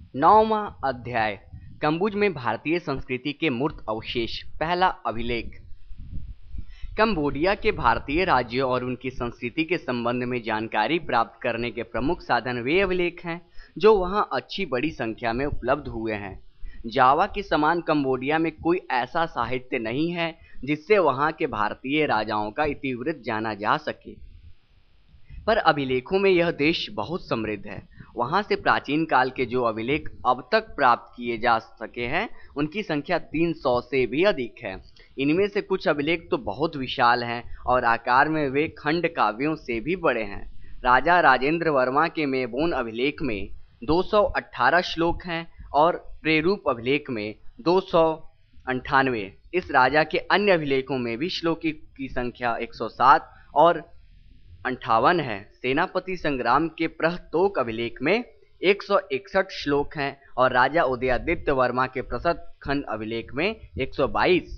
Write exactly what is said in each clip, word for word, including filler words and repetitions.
नौवां अध्याय कंबुज में भारतीय संस्कृति के मूर्त अवशेष। पहला अभिलेख। कंबोडिया के भारतीय राज्यों और उनकी संस्कृति के संबंध में जानकारी प्राप्त करने के प्रमुख साधन वे अभिलेख हैं जो वहां अच्छी बड़ी संख्या में उपलब्ध हुए हैं। जावा के समान कंबोडिया में कोई ऐसा साहित्य नहीं है जिससे वहां के भारतीय राजाओं का इतिवृत्त जाना जा सके, पर अभिलेखों में यह देश बहुत समृद्ध है। वहां से प्राचीन काल के जो अभिलेख अब तक प्राप्त किए जा सके हैं उनकी संख्या तीन सौ से भी अधिक है। इनमें से कुछ अभिलेख तो बहुत विशाल हैं और आकार में वे खंड काव्यों से भी बड़े हैं। राजा राजेंद्र वर्मा के मेबोन अभिलेख में दो सौ अठारह श्लोक हैं और प्रेरूप अभिलेख में दो सौ अंठानवे। इस राजा के अन्य अभिलेखों में भी श्लोकी की संख्या एक सौ सात और अंठावन है। सेनापति संग्राम के प्रहतोक अभिलेख में एक सौ इकसठ श्लोक हैं और राजा उदयादित्य वर्मा के प्रसत खंड अभिलेख में एक सौ बाईस।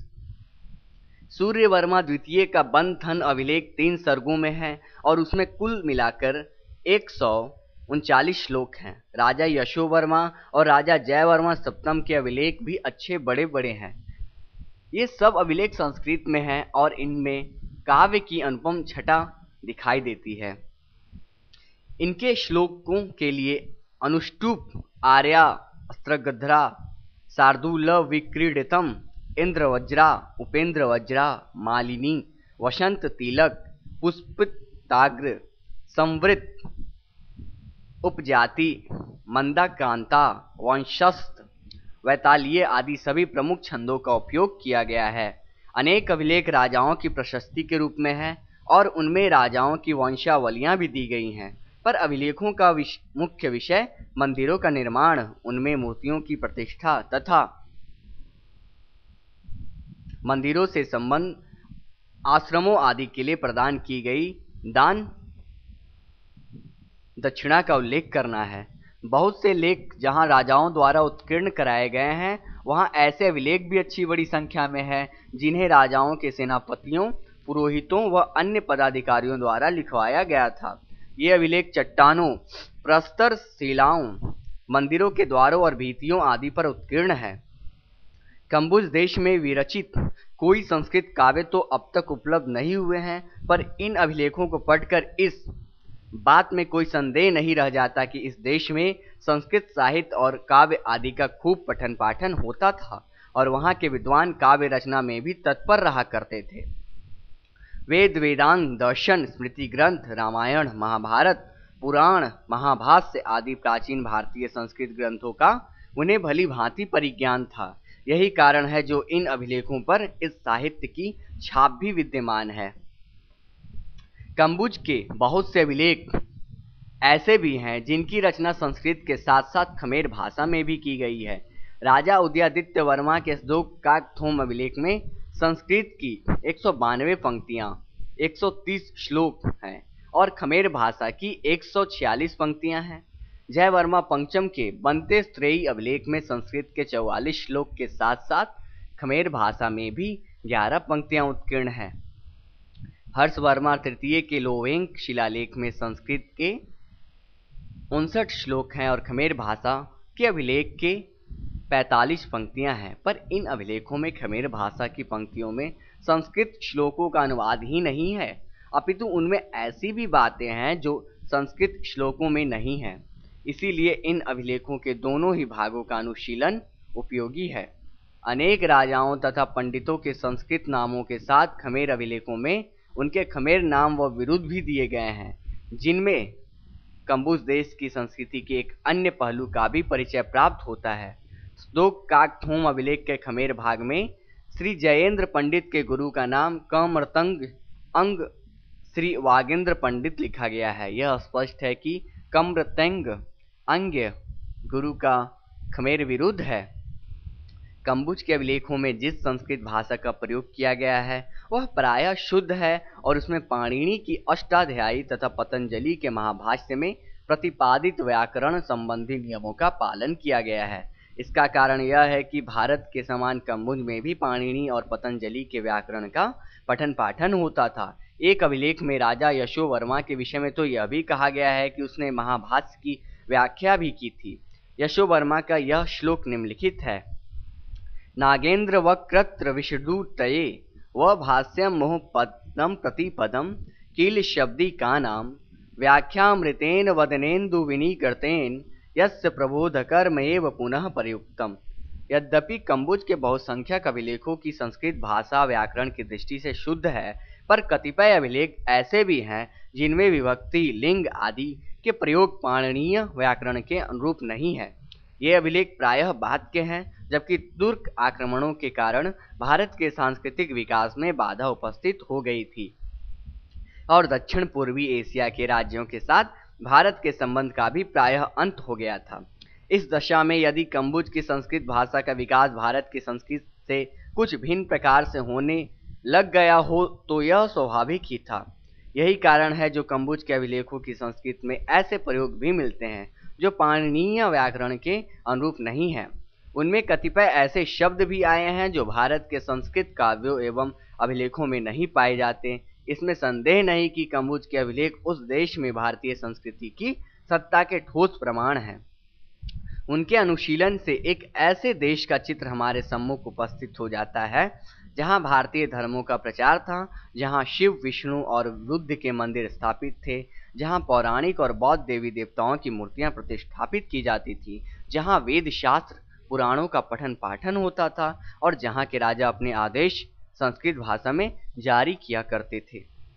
सूर्य वर्मा द्वितीय का बंधन अभिलेख तीन सर्गों में है और उसमें कुल मिलाकर एक सौ उनचालीस श्लोक हैं। राजा यशो वर्मा और राजा जय वर्मा सप्तम के अभिलेख भी अच्छे बड़े बड़े हैं। ये सब अभिलेख संस्कृत में हैं और इनमें काव्य की अनुपम छटा दिखाई देती है। इनके श्लोकों के लिए अनुष्टुप, आर्या, अस्त्रगध्रा, शार्दूल विक्रीडितम, इंद्रवज्रा, उपेंद्र वज्रा, मालिनी, वसंत तिलक, पुष्पिताग्र, संवृत, उपजाति, मंदाक्रांता, वंशस्थ, वैतालीय आदि सभी प्रमुख छंदों का उपयोग किया गया है। अनेक अभिलेख राजाओं की प्रशस्ति के रूप में है और उनमें राजाओं की वंशावलियां भी दी गई हैं, पर अभिलेखों का विश, मुख्य विषय मंदिरों का निर्माण, उनमें मूर्तियों की प्रतिष्ठा तथा मंदिरों से संबंध, आश्रमों आदि के लिए प्रदान की गई दान दक्षिणा का उल्लेख करना है। बहुत से लेख जहां राजाओं द्वारा उत्कीर्ण कराए गए हैं वहां ऐसे अभिलेख भी अच्छी बड़ी संख्या में है जिन्हें राजाओं के सेनापतियों, पुरोहितों व अन्य पदाधिकारियों द्वारा लिखवाया गया था। ये अभिलेख चट्टानों, प्रस्तर शिलाओं, मंदिरों के द्वारों और भित्तियों आदि पर उत्कीर्ण है। कंबुज देश में विरचित कोई संस्कृत काव्य तो अब तक उपलब्ध नहीं हुए हैं, पर इन अभिलेखों को पढ़कर इस बात में कोई संदेह नहीं रह जाता कि इस देश में संस्कृत साहित्य और काव्य आदि का खूब पठन पाठन होता था और वहां के विद्वान काव्य रचना में भी तत्पर रहा करते थे। वेद, वेदांग, दर्शन, स्मृति ग्रंथ, रामायण, महाभारत, पुराण, महाभाष्य आदि प्राचीन भारतीय संस्कृत ग्रंथों का उन्हें भली भांति परिज्ञान था। यही कारण है जो इन अभिलेखों पर इस साहित्य की छाप भी विद्यमान है। कंबुज के बहुत से अभिलेख ऐसे भी हैं जिनकी रचना संस्कृत के साथ साथ खमेर भाषा में भी की गई है। राजा उदयादित्य वर्मा के दो काकथोम अभिलेख में संस्कृत की एक सौ बानवे पंक्तियां, एक सौ तीस श्लोक हैं और खमेर भाषा की एक सौ छियालीस पंक्तियां हैं। जय वर्मा पंचम के बनते स्त्रेयी अभिलेख में संस्कृत के चौवालीस श्लोक के साथ साथ खमेर भाषा में भी ग्यारह पंक्तियां उत्कीर्ण हैं। हर्ष वर्मा तृतीय के लोवेंक शिलालेख में संस्कृत के उनसठ श्लोक हैं और खमेर भाषा के अभिलेख के पैंतालीस पंक्तियां हैं, पर इन अभिलेखों में खमेर भाषा की पंक्तियों में संस्कृत श्लोकों का अनुवाद ही नहीं है, अपितु उनमें ऐसी भी बातें हैं जो संस्कृत श्लोकों में नहीं हैं। इसीलिए इन अभिलेखों के दोनों ही भागों का अनुशीलन उपयोगी है। अनेक राजाओं तथा पंडितों के संस्कृत नामों के साथ खमेर अभिलेखों में उनके खमेर नाम व विरुद्ध भी दिए गए हैं, जिनमें कंबुज देश की संस्कृति के एक अन्य पहलू का भी परिचय प्राप्त होता है। दो काकथोम अभिलेख के खमेर भाग में श्री जयेंद्र पंडित के गुरु का नाम कमरतंग अंग श्री वागेंद्र पंडित लिखा गया है। यह स्पष्ट है कि कमरतंग अंग्य गुरु का खमेर विरुद्ध है। कंबुज के अभिलेखों में जिस संस्कृत भाषा का प्रयोग किया गया है वह प्रायः शुद्ध है और उसमें पाणिनि की अष्टाध्यायी तथा पतंजलि के महाभाष्य में प्रतिपादित व्याकरण संबंधी नियमों का पालन किया गया है। इसका कारण यह है कि भारत के समान कंबुज में भी पाणिनि और पतंजलि के व्याकरण का पठन पाठन होता था। एक अभिलेख में राजा यशो वर्मा के विषय में तो यह भी कहा गया है कि उसने महाभाष्य की व्याख्या भी की थी। यशोवर्मा का यह श्लोक निम्नलिखित है। नागेंद्र वक्रत्र विषदूतये व भाष्यम मोह पदम प्रतिपदम किल शब्दी का नाम व्याख्यामृतेन वदनेन्दु विनीकृतेन यस्य प्रबोधकर्मएव पुनः प्रयुक्तम। यद्यपि कंबुज के बहुसंख्यक अभिलेखों की संस्कृत भाषा व्याकरण की दृष्टि से शुद्ध है, पर कतिपय अभिलेख ऐसे भी हैं जिनमें विभक्ति, लिंग आदि के प्रयोग पाणिनीय व्याकरण के अनुरूप नहीं है। ये अभिलेख प्रायः बाद के हैं, जबकि तुर्क आक्रमणों के कारण भारत के सांस्कृतिक विकास में बाधा उपस्थित हो गई थी और दक्षिण पूर्वी एशिया के राज्यों के साथ भारत के संबंध का भी प्रायः अंत हो गया था। इस दशा में यदि कंबुज की संस्कृत भाषा का विकास भारत की संस्कृत से कुछ भिन्न प्रकार से होने लग गया हो तो यह स्वाभाविक ही था। यही कारण है जो कंबुज के अभिलेखों की संस्कृत में ऐसे प्रयोग भी मिलते हैं जो पाणिनीय व्याकरण के अनुरूप नहीं है। उनमें कतिपय ऐसे शब्द भी आए हैं जो भारत के संस्कृत काव्यों एवं अभिलेखों में नहीं पाए जाते। इसमें संदेह नहीं कि कंबुज के अभिलेख उस देश में भारतीय संस्कृति की सत्ता के ठोस प्रमाण हैं। उनके अनुशीलन से एक ऐसे देश का चित्र हमारे सम्मुख उपस्थित हो जाता है जहां भारतीय धर्मों का प्रचार था, जहां शिव, विष्णु और बुद्ध के मंदिर स्थापित थे, जहां पौराणिक और बौद्ध देवी देवताओं की मूर्तियां प्रतिष्ठापित की जाती थी, जहां वेद शास्त्र पुराणों का पठन पाठन होता था और जहां के राजा अपने आदेश संस्कृत भाषा में जारी किया करते थे।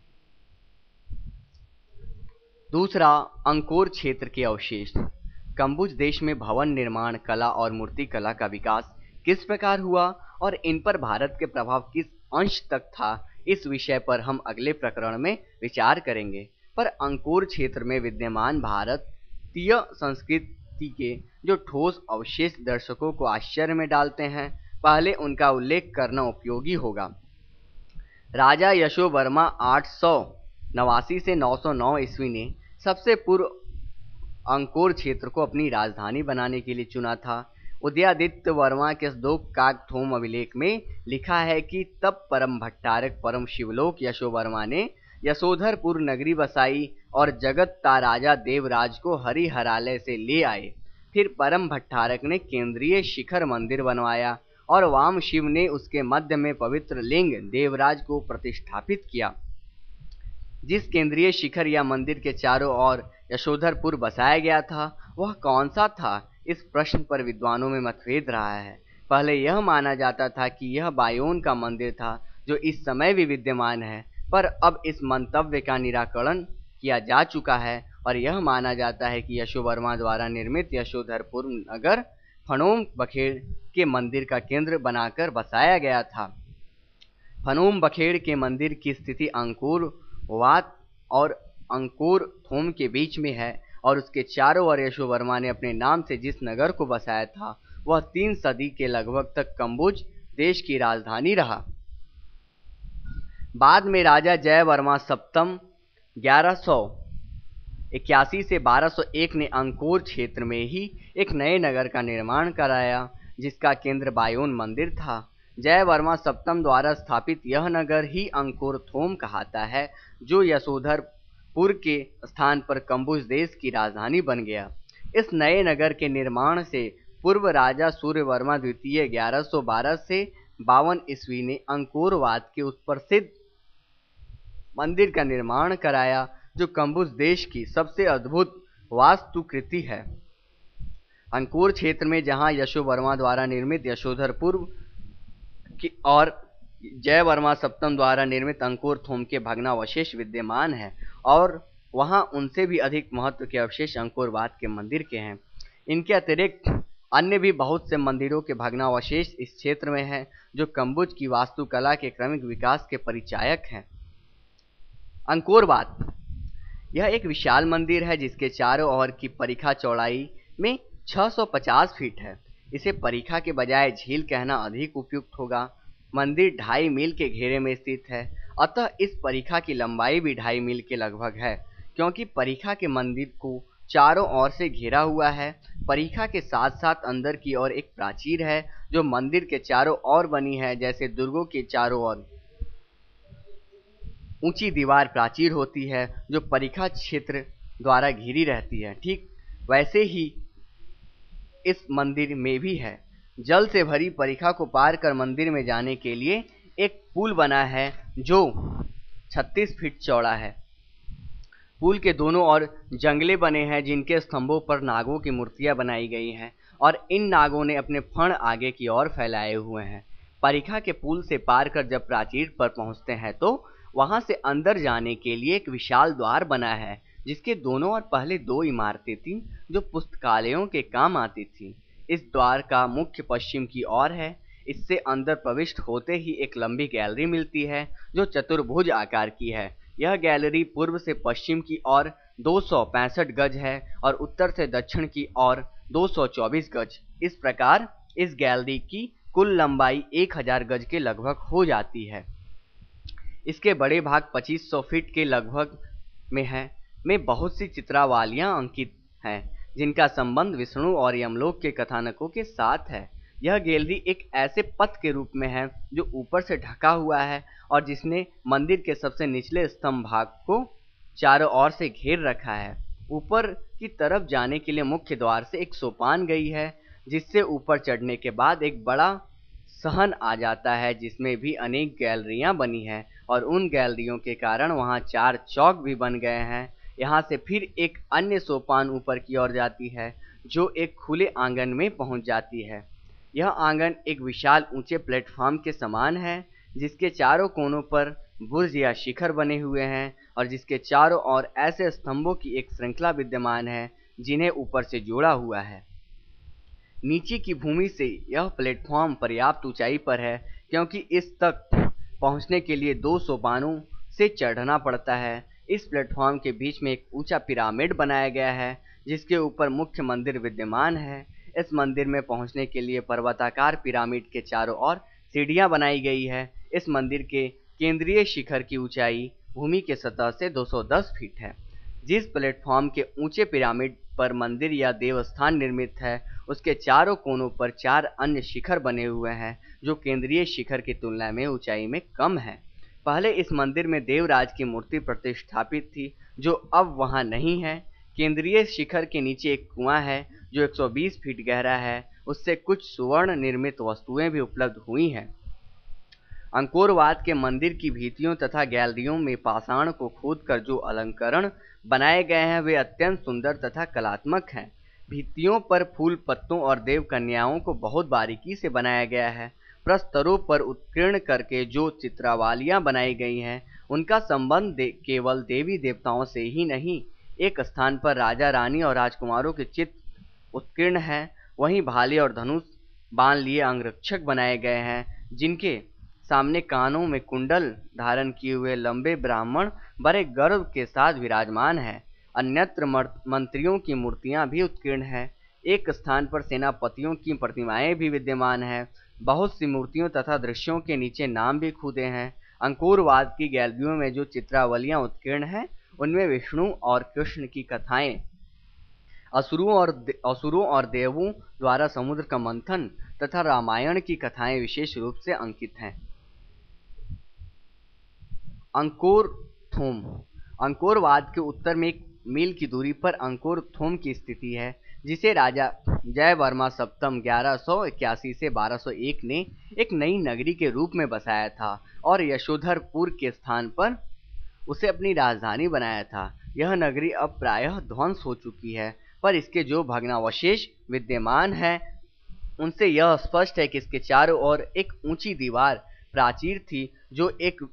दूसरा, अंकोर क्षेत्र के अवशेष। कंबुज देश में भवन निर्माण कला और मूर्ति कला का विकास किस प्रकार हुआ और इन पर भारत के प्रभाव किस अंश तक था, इस विषय पर हम अगले प्रकरण में विचार करेंगे। पर अंकोर क्षेत्र में विद्यमान भारतीय संस्कृति के जो ठोस अवशेष दर्शकों को आश्चर्य में डालते हैं, पहले उनका उल्लेख करना उपयोगी होगा। राजा यशोवर्मा आठ सौ नवासी से नौ सौ नौ ईस्वी ने सबसे पूर्व अंकोर क्षेत्र को अपनी राजधानी बनाने के लिए चुना था। उदयादित्य वर्मा के दो काकथोम अभिलेख में लिखा है कि तब परम भट्टारक परम शिवलोक यशोवर्मा ने यशोधरपुर नगरी बसाई और जगत्ता राजा देवराज को हरिहरालय से ले आए। फिर परम भट्टारक ने केंद्रीय शिखर मंदिर बनवाया और वाम शिव ने उसके मध्य में पवित्र लिंग देवराज को प्रतिष्ठापित किया। जिस केंद्रीय शिखर या मंदिर के चारों ओर यशोधरपुर बसाया गया था वह कौन सा था, इस प्रश्न पर विद्वानों में मतभेद रहा है। पहले यह माना जाता था कि यह बायोन का मंदिर था जो इस समय भी विद्यमान है, पर अब इस मंतव्य का निराकरण किया जा चुका है और यह माना जाता है कि यशोवर्मा द्वारा निर्मित यशोधरपुर नगर फनोम बखेड़ के मंदिर का केंद्र बनाकर बसाया गया था। फनोम बखेड़ के मंदिर की स्थिति अंकोर वात और अंकोर थोम के बीच में है और उसके चारों ओर यशोवर्मा ने अपने नाम से जिस नगर को बसाया था वह तीन सदी के लगभग तक कंबुज देश की राजधानी रहा। बाद में राजा जयवर्मा सप्तम ग्यारह सौ इक्यासी से बारह सौ एक ने अंकोर क्षेत्र में ही एक नए नगर का निर्माण कराया जिसका केंद्र बायोन मंदिर था। जयवर्मा सप्तम द्वारा स्थापित यह नगर ही अंकोर थोम कहलाता है जो यशोधरपुर के स्थान पर कंबुज देश की राजधानी बन गया। इस नए नगर के निर्माण से पूर्व राजा सूर्यवर्मा द्वितीय ग्यारह सौ बारह से बावन ईस्वी ने अंकोरवाद के उस प्रसिद्ध मंदिर का निर्माण कराया जो कंबुज देश की सबसे अद्भुत वास्तुकृति है। अंकोर क्षेत्र में जहां यशोवर्मा द्वारा निर्मित यशोधरपुर की और जयवर्मा सप्तम द्वारा निर्मित अंकोर थोम के भग्नावशेष विद्यमान है और वहां उनसे भी अधिक महत्व के अवशेष अंकोरवाद के मंदिर के हैं। इनके अतिरिक्त अन्य भी बहुत से मंदिरों के भग्नावशेष इस क्षेत्र में हैं जो कंबुज की वास्तुकला के क्रमिक विकास के परिचायक हैं। अंकोरवाद यह एक विशाल मंदिर है जिसके चारों ओर की परिखा चौड़ाई में छह सौ पचास फीट है। इसे परिखा के बजाय झील कहना अधिक उपयुक्त होगा। मंदिर ढाई मील के घेरे में स्थित है, अतः इस परिखा की लंबाई भी ढाई मील के लगभग है। क्योंकि परिखा के मंदिर को चारों ओर से घेरा हुआ है, परिखा के साथ साथ अंदर की ओर एक प्राचीर है जो मंदिर के चारों ओर बनी है। जैसे दुर्गों के चारों ओर ऊंची दीवार प्राचीर होती है जो परिखा क्षेत्र द्वारा घिरी रहती है, ठीक वैसे ही इस मंदिर में भी है। जल से भरी परिखा को पार कर मंदिर में जाने के लिए एक पुल बना है जो छत्तीस फीट चौड़ा है। पुल के दोनों ओर जंगले बने हैं जिनके स्तंभों पर नागों की मूर्तियां बनाई गई हैं और इन नागों ने अपने फण आगे की ओर फैलाए हुए हैं। परिखा के पुल से पार कर जब प्राचीर पर पहुंचते हैं तो वहां से अंदर जाने के लिए एक विशाल द्वार बना है जिसके दोनों ओर पहले दो इमारतें थीं जो पुस्तकालयों के काम आती थीं। इस द्वार का मुख्य पश्चिम की ओर है। इससे अंदर प्रविष्ट होते ही एक लंबी गैलरी मिलती है जो चतुर्भुज आकार की है। यह गैलरी पूर्व से पश्चिम की ओर दो सौ पैंसठ गज है और उत्तर से दक्षिण की ओर दो सौ चौबीस गज। इस प्रकार इस गैलरी की कुल लंबाई एक हज़ार गज के लगभग हो जाती है। इसके बड़े भाग पच्चीस सौ फीट के लगभग में है में बहुत सी चित्रावलियां अंकित हैं जिनका संबंध विष्णु और यमलोक के कथानकों के साथ है। यह गैलरी एक ऐसे पथ के रूप में है जो ऊपर से ढका हुआ है और जिसने मंदिर के सबसे निचले स्तंभ भाग को चारों ओर से घेर रखा है। ऊपर की तरफ जाने के लिए मुख्य द्वार से एक सोपान गई है जिससे ऊपर चढ़ने के बाद एक बड़ा सहन आ जाता है जिसमें भी अनेक गैलरियां बनी हैं और उन गैलरियों के कारण वहां चार चौक भी बन गए हैं। यहाँ से फिर एक अन्य सोपान ऊपर की ओर जाती है जो एक खुले आंगन में पहुंच जाती है। यह आंगन एक विशाल ऊंचे प्लेटफॉर्म के समान है जिसके चारों कोनों पर बुर्ज या शिखर बने हुए हैं और जिसके चारों ओर ऐसे स्तंभों की एक श्रृंखला विद्यमान है जिन्हें ऊपर से जोड़ा हुआ है। नीचे की भूमि से यह प्लेटफॉर्म पर्याप्त ऊंचाई पर है क्योंकि इस तक पहुंचने के लिए दो सोपानों से चढ़ना पड़ता है। इस प्लेटफॉर्म के बीच में एक ऊंचा पिरामिड बनाया गया है जिसके ऊपर मुख्य मंदिर विद्यमान है। इस मंदिर में पहुंचने के लिए पर्वताकार पिरामिड के चारों ओर सीढ़ियां बनाई गई है। इस मंदिर के केंद्रीय शिखर की ऊंचाई भूमि के सतह से दो सौ दस फीट है। जिस प्लेटफॉर्म के ऊंचे पिरामिड पर मंदिर या देवस्थान निर्मित है उसके चारों कोनों पर चार अन्य शिखर बने हुए हैं जो केंद्रीय शिखर की तुलना में ऊंचाई में कम है। पहले इस मंदिर में देवराज की मूर्ति प्रतिष्ठापित थी जो अब वहां नहीं है। केंद्रीय शिखर के नीचे एक कुआं है जो एक सौ बीस फीट गहरा है। उससे कुछ सुवर्ण निर्मित वस्तुएं भी उपलब्ध हुई हैं। अंकोरवाद के मंदिर की भित्तियों तथा गैलरियों में पाषाण को खोदकर जो अलंकरण बनाए गए हैं वे अत्यंत सुंदर तथा कलात्मक हैं। भित्तियों पर फूल पत्तों और देव कन्याओं को बहुत बारीकी से बनाया गया है। प्रस्तरों पर उत्कीर्ण करके जो चित्रावलियां बनाई गई हैं उनका संबंध दे, केवल देवी देवताओं से ही नहीं, एक स्थान पर राजा रानी और राजकुमारों के चित्र उत्कीर्ण हैं। वहीं भाले और धनुष बाण लिए अंगरक्षक बनाए गए हैं जिनके सामने कानों में कुंडल धारण किए हुए लंबे ब्राह्मण बड़े गर्व के साथ विराजमान हैं। अन्यत्र मंत्रियों की मूर्तियां भी उत्कीर्ण हैं। एक स्थान पर सेनापतियों की प्रतिमाएं भी विद्यमान हैं। बहुत सी मूर्तियों तथा दृश्यों के नीचे नाम भी खुदे हैं। अंकोरवाद की गैलरियों में जो चित्रावलियां उत्कीर्ण हैं उनमें विष्णु और कृष्ण की कथाएं, असुरों और असुरों और देवों द्वारा समुद्र का मंथन तथा रामायण की कथाएं विशेष रूप से अंकित हैं। अंकोरथोम अंकोरवाद के उत्तर में एक मील की दूरी पर अंकोरथोम की स्थिति है जिसे राजा जयवर्मा सप्तम ग्यारह सौ इक्यासी से बारह सौ एक ने एक नई नगरी के रूप में बसाया था और यशोधरपुर के स्थान पर उसे अपनी राजधानी बनाया था। यह नगरी अब प्रायः ध्वंस हो चुकी है पर इसके जो भग्नावशेष विद्यमान हैं उनसे यह स्पष्ट है कि इसके चारों ओर एक ऊंची दीवार प्राचीर थी जो एक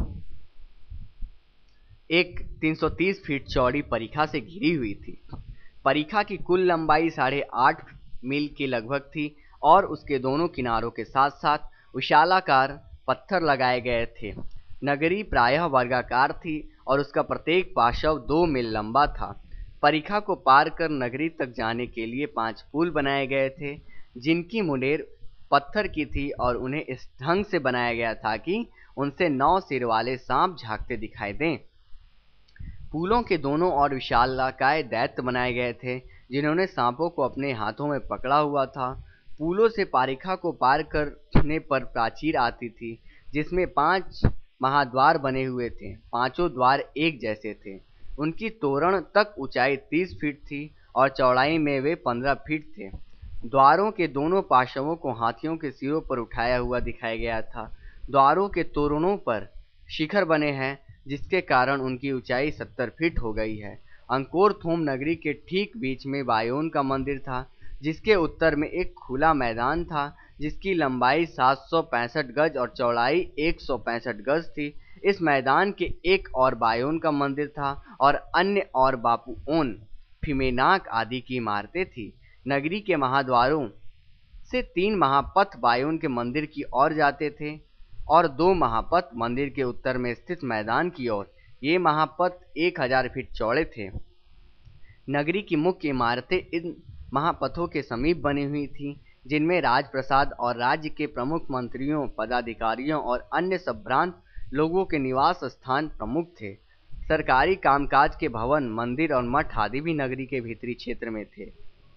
एक तीन सौ तीस फीट चौड़ी परिखा से घिरी हुई थी। परिखा की कुल लंबाई साढ़े आठ मील के लगभग थी और उसके दोनों किनारों के साथ साथ विशालाकार पत्थर लगाए गए थे। नगरी प्रायः वर्गाकार थी और उसका प्रत्येक पार्श्व दो मील लंबा था। परिखा को पार कर नगरी तक जाने के लिए पांच पुल बनाए गए थे जिनकी मुंडेर पत्थर की थी और उन्हें इस ढंग से बनाया गया था कि उनसे नौ सिर वाले सांप झांकते दिखाई दें। पुलों के दोनों ओर विशालकाय दैत्य बनाए गए थे जिन्होंने सांपों को अपने हाथों में पकड़ा हुआ था। पुलों से परिखा को पार करने पर प्राचीर आती थी जिसमें पांच महाद्वार बने हुए थे। पांचों द्वार एक जैसे थे। उनकी तोरण तक ऊंचाई तीस फीट थी और चौड़ाई में वे पंद्रह फीट थे। द्वारों के दोनों पार्श्वों को हाथियों के सिरों पर उठाया हुआ दिखाया गया था। द्वारों के तोरणों पर शिखर बने हैं, जिसके कारण उनकी ऊंचाई सत्तर फीट हो गई है। अंकोर थोम नगरी के ठीक बीच में बायोन का मंदिर था, जिसके उत्तर में एक खुला मैदान था, जिसकी लंबाई सात सौ पैंसठ गज और चौड़ाई एक सौ पैंसठ गज थी। इस मैदान के एक और बायोन का मंदिर था और अन्य और बापुओन, फिमेनाक आदि की इमारतें थी। नगरी के महाद्वारों से तीन महापथ बायोन के मंदिर की ओर जाते थे और दो महापथ मंदिर के उत्तर में स्थित मैदान की ओर। ये महापथ एक हजार फीट चौड़े थे। नगरी की मुख्य इमारतें इन महापथों के समीप बनी हुई थीं, जिनमें राजप्रसाद और राज्य के प्रमुख मंत्रियों, पदाधिकारियों और अन्य संभ्रांत लोगों के निवास स्थान प्रमुख थे। सरकारी कामकाज के भवन, मंदिर और मठ आदि भी नगरी के भीतरी क्षेत्र में थे,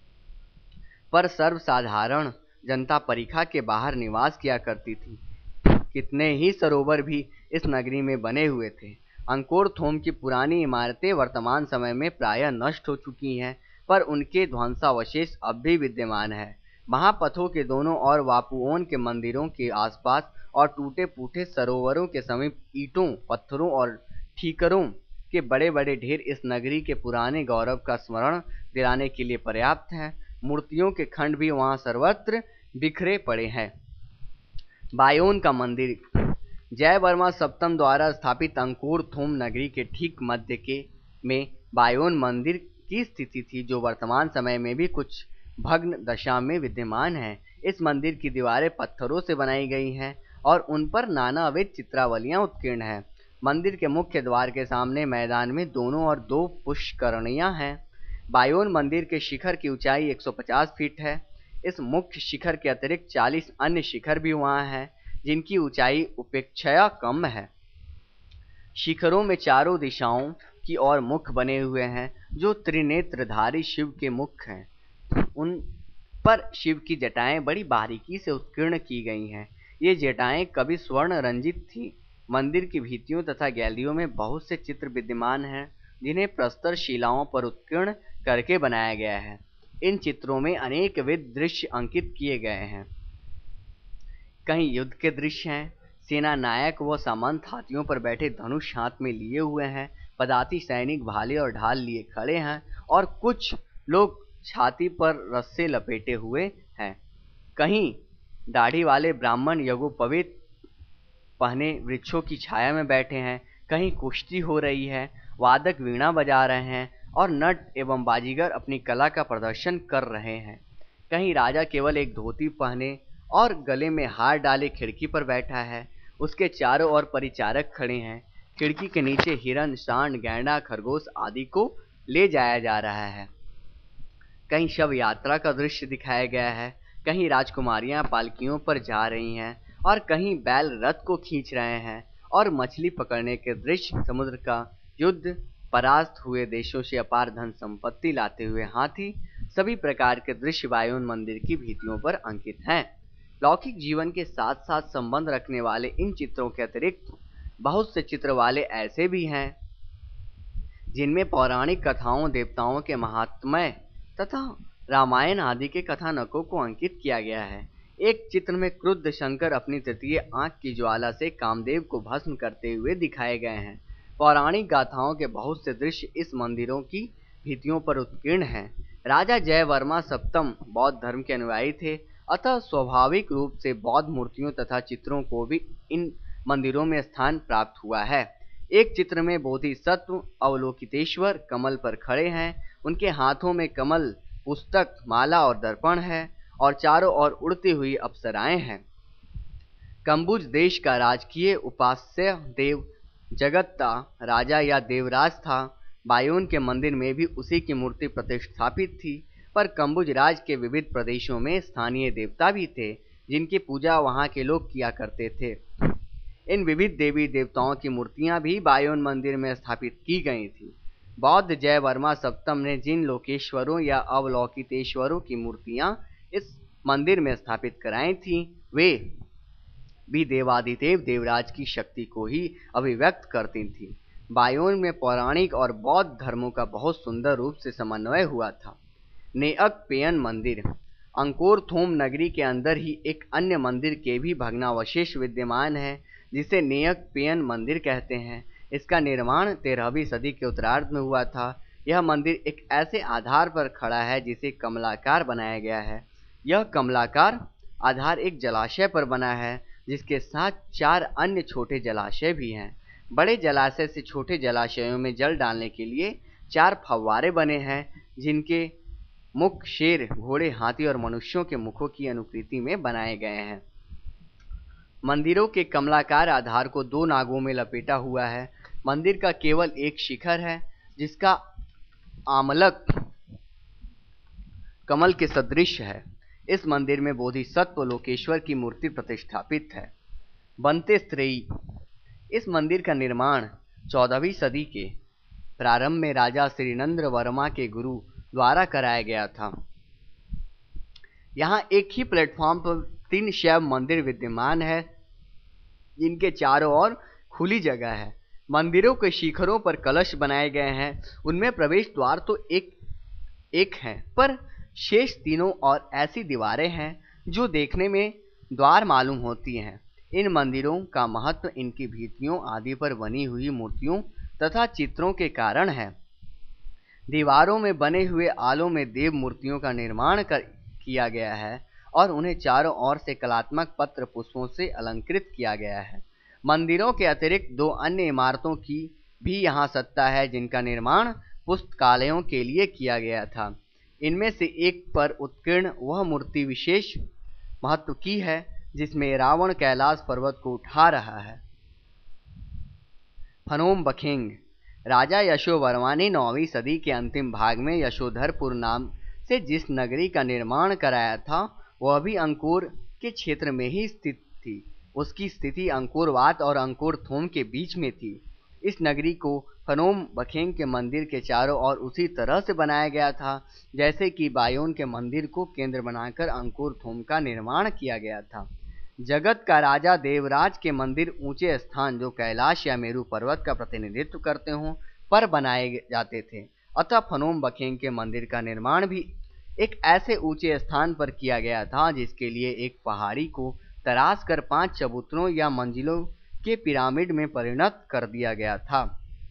पर सर्वसाधारण जनता परिखा के बाहर निवास किया करती थी। कितने ही सरोवर भी इस नगरी में बने हुए थे। अंकोर थोम की पुरानी इमारतें वर्तमान समय में प्रायः नष्ट हो चुकी हैं, पर उनके ध्वंसावशेष अब भी विद्यमान है। महापथों के दोनों ओर वापुओन के मंदिरों के आसपास और टूटे फूटे सरोवरों के समीप ईंटों, पत्थरों और ठीकरों के बड़े बड़े ढेर इस नगरी के पुराने गौरव का स्मरण दिलाने के लिए पर्याप्त हैं। मूर्तियों के खंड भी वहां सर्वत्र बिखरे पड़े हैं। बायोन का मंदिर जय वर्मा सप्तम द्वारा स्थापित अंकोर थोम नगरी के ठीक मध्य के में बायोन मंदिर की स्थिति थी, जो वर्तमान समय में भी कुछ भग्न दशा में विद्यमान है। इस मंदिर की दीवारें पत्थरों से बनाई गई हैं और उन पर नानाविध चित्रावलियां उत्कीर्ण हैं। मंदिर के मुख्य द्वार के सामने मैदान में दोनों ओर दो पुष्करणियां हैं। बायोन मंदिर के शिखर की ऊंचाई एक सौ पचास फीट है। इस मुख्य शिखर के अतिरिक्त चालीस अन्य शिखर भी वहां हैं, जिनकी ऊंचाई उपेक्षया कम है। शिखरों में चारों दिशाओं की ओर मुख बने हुए हैं, जो त्रिनेत्रधारी शिव के मुख हैं। उन पर शिव की जटाएं बड़ी बारीकी से उत्कीर्ण की गई हैं। ये जटाएं कभी स्वर्ण रंजित थी। मंदिर की भित्तियों तथा गैलरियों में बहुत से चित्र विद्यमान हैं, जिन्हें प्रस्तर शिलाओं पर उत्कीर्ण करके बनाया गया है। इन चित्रों में अनेक विध दृश्य अंकित किए गए हैं। कहीं युद्ध के दृश्य हैं, सेना नायक व सामंत हाथियों पर बैठे धनुष हाथ में लिए हुए हैं, पदाती सैनिक भाले और ढाल लिए खड़े हैं और कुछ लोग छाती पर रस्से लपेटे हुए हैं। कहीं दाढ़ी वाले ब्राह्मण यज्ञोपवीत पहने वृक्षों की छाया में बैठे हैं, कहीं कुश्ती हो रही है, वादक वीणा बजा रहे हैं और नट एवं बाजीगर अपनी कला का प्रदर्शन कर रहे हैं। कहीं राजा केवल एक धोती पहने और गले में हार डाले खिड़की पर बैठा है। उसके चारों ओर परिचारक खड़े हैं। खिड़की के नीचे हिरन, सांड, गैंडा, खरगोश आदि को ले जाया जा रहा है। कहीं शव यात्रा का दृश्य दिखाया गया है, कहीं राजकुमारियां पालकियों पर जा रही हैं और कहीं बैल रथ को खींच रहे हैं और मछली पकड़ने के दृश्य, समुद्र का युद्ध, परास्त हुए देशों से अपार धन संपत्ति लाते हुए हाथी, सभी प्रकार के दृश्य बायोन मंदिर की भित्तियों पर अंकित हैं। लौकिक जीवन के साथ साथ संबंध रखने वाले इन चित्रों के अतिरिक्त बहुत से चित्र वाले ऐसे भी हैं, जिनमें पौराणिक कथाओं, देवताओं के महात्म्य तथा रामायण आदि के कथानकों को अंकित किया गया है। एक चित्र में क्रुद्ध शंकर अपनी तृतीय आंख की ज्वाला से कामदेव को भस्म करते हुए दिखाए गए हैं। पौराणिक गाथाओं के बहुत से दृश्य इस मंदिरों की भित्तियों पर उत्कीर्ण हैं। राजा जय वर्मा सप्तम बौद्ध धर्म के अनुयायी थे, अतः स्वाभाविक रूप से बौद्ध मूर्तियों तथा चित्रों को भी इन मंदिरों में स्थान प्राप्त हुआ है। एक चित्र में बोधिसत्व अवलोकितेश्वर कमल पर खड़े हैं। उनके हाथों में कमल, पुस्तक, माला और दर्पण है और चारों ओर उड़ती हुई अप्सराएं हैं। कंबुज देश का राजकीय उपास्य देव जगत्ता राजा या देवराज था। बायोन के मंदिर में भी उसी की मूर्ति प्रतिष्ठापित थी, पर कंबुज राज के विविध प्रदेशों में स्थानीय देवता भी थे, जिनकी पूजा वहां के लोग किया करते थे। इन विविध देवी देवताओं की मूर्तियां भी बायोन मंदिर में स्थापित की गई थी। बौद्ध जय वर्मा सप्तम ने जिन लोकेश्वरों या अवलोकितेश्वरों की मूर्तियां इस मंदिर में स्थापित कराई थीं, वे भी देवादिदेव देवराज की शक्ति को ही अभिव्यक्त करती थी। बायोन में पौराणिक और बौद्ध धर्मों का बहुत सुंदर रूप से समन्वय हुआ था। नेअक पेयन मंदिर अंकोरथोम नगरी के अंदर ही एक अन्य मंदिर के भी भग्नावशेष विद्यमान है, जिसे नेयक पेयन मंदिर कहते हैं। इसका निर्माण तेरहवीं सदी के उत्तरार्ध में हुआ था। यह मंदिर एक ऐसे आधार पर खड़ा है जिसे कमलाकार बनाया गया है। यह कमलाकार आधार एक जलाशय पर बना है, जिसके साथ चार अन्य छोटे जलाशय भी हैं। बड़े जलाशय से छोटे जलाशयों में जल डालने के लिए चार फव्वारे बने हैं, जिनके मुख शेर, घोड़े, हाथी और मनुष्यों के मुखों की अनुकृति में बनाए गए हैं। मंदिरों के कमलाकार आधार को दो नागों में लपेटा हुआ है। मंदिर का केवल एक शिखर है, जिसका आमलक कमल के सदृश है। इस मंदिर में बोधिसत्व लोकेश्वर की मूर्ति प्रतिष्ठापित है। बनते स्त्रेयी। इस मंदिर का निर्माण चौदहवीं सदी के प्रारंभ में राजा श्रीनंद्र वर्मा के गुरु द्वारा कराया गया था। यहाँ एक ही प्लेटफॉर्म पर तीन शैव मंदिर विद्यमान है, जिनके चारों ओर खुली जगह है। मंदिरों के शिखरों पर कलश बनाए गए हैं। उनमें प्रवेश द्वार तो एक एक है, पर शेष तीनों और ऐसी दीवारें हैं जो देखने में द्वार मालूम होती हैं। इन मंदिरों का महत्व इनकी भित्तियों आदि पर बनी हुई मूर्तियों तथा चित्रों के कारण है। दीवारों में बने हुए आलों में देव मूर्तियों का निर्माण कर किया गया है और उन्हें चारों ओर से कलात्मक पत्र पुष्पों से अलंकृत किया गया है। मंदिरों के अतिरिक्त दो अन्य इमारतों की भी यहाँ सत्ता है, जिनका निर्माण पुस्तकालयों के लिए किया गया था। इनमें से एक पर उत्कीर्ण वह मूर्ति विशेष महत्व की है, जिसमें रावण कैलाश पर्वत को उठा रहा है। फनोम बखेंग। राजा यशोवर्मा ने नौवीं सदी के अंतिम भाग में यशोधरपुर नाम से जिस नगरी का निर्माण कराया था, वह भी अंकोर के क्षेत्र में ही स्थित थी। उसकी स्थिति अंकोरवात और अंकोरथोम के बीच में थी। इस नगरी को फनोम बखेंग के मंदिर के चारों ओर उसी तरह से बनाया गया था, जैसे कि बायोन के मंदिर को केंद्र बनाकर अंकोरथोम का निर्माण किया गया था। जगत का राजा देवराज के मंदिर ऊंचे स्थान जो कैलाश या मेरू पर्वत का प्रतिनिधित्व करते हों पर बनाए जाते थे, अतः फनोम बखेंग के मंदिर का निर्माण भी एक ऐसे ऊंचे स्थान पर किया गया था जिसके लिए एक पहाड़ी को तराश कर पांच चबूतरों या मंजिलों के पिरामिड में परिणत कर दिया गया था।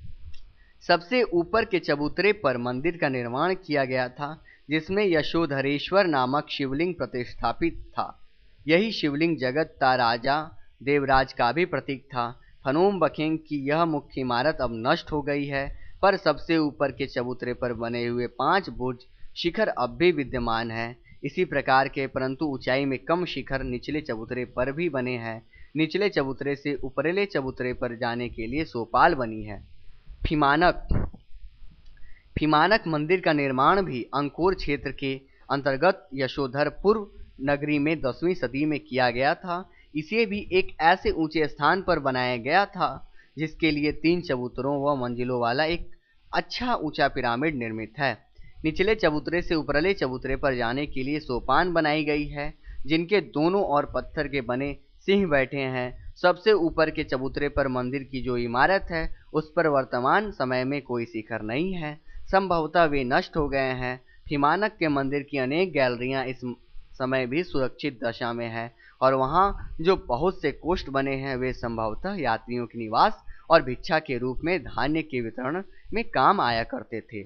सबसे ऊपर के चबूतरे पर मंदिर का निर्माण किया गया था, जिसमें यशोधरेश्वर नामक शिवलिंग प्रतिष्ठापित था। यही शिवलिंग जगत राजा देवराज का भी प्रतीक था। फनोम बखेंग की यह मुख्य इमारत अब नष्ट हो गई है, पर सबसे ऊपर के चबूतरे पर बने हुए पांच बुर्ज शिखर अब भी विद्यमान है। इसी प्रकार के परंतु ऊंचाई में कम शिखर निचले चबूतरे पर भी बने हैं। निचले चबूतरे से ऊपरले चबूतरे पर जाने के लिए सोपाल बनी है। फिमानक। फिमानक मंदिर का निर्माण भी अंकोर क्षेत्र के अंतर्गत यशोधरपुर नगरी में दसवीं सदी में किया गया था। इसे भी एक ऐसे ऊंचे स्थान पर बनाया गया था जिसके लिए तीन चबूतरों व मंजिलों वाला एक अच्छा ऊंचा पिरामिड निर्मित है। निचले चबूतरे से ऊपरले चबूतरे पर जाने के लिए सोपान बनाई गई है, जिनके दोनों ओर पत्थर के बने सिंह बैठे हैं। सबसे ऊपर के चबूतरे पर मंदिर की जो इमारत है, उस पर वर्तमान समय में कोई शिखर नहीं है। संभवतः वे नष्ट हो गए हैं। फिमानक के मंदिर की अनेक गैलरियां इस समय भी सुरक्षित दशा में है और वहाँ जो बहुत से कोष्ठ बने हैं, वे संभवतः यात्रियों के निवास और भिक्षा के रूप में धान्य के वितरण में काम आया करते थे।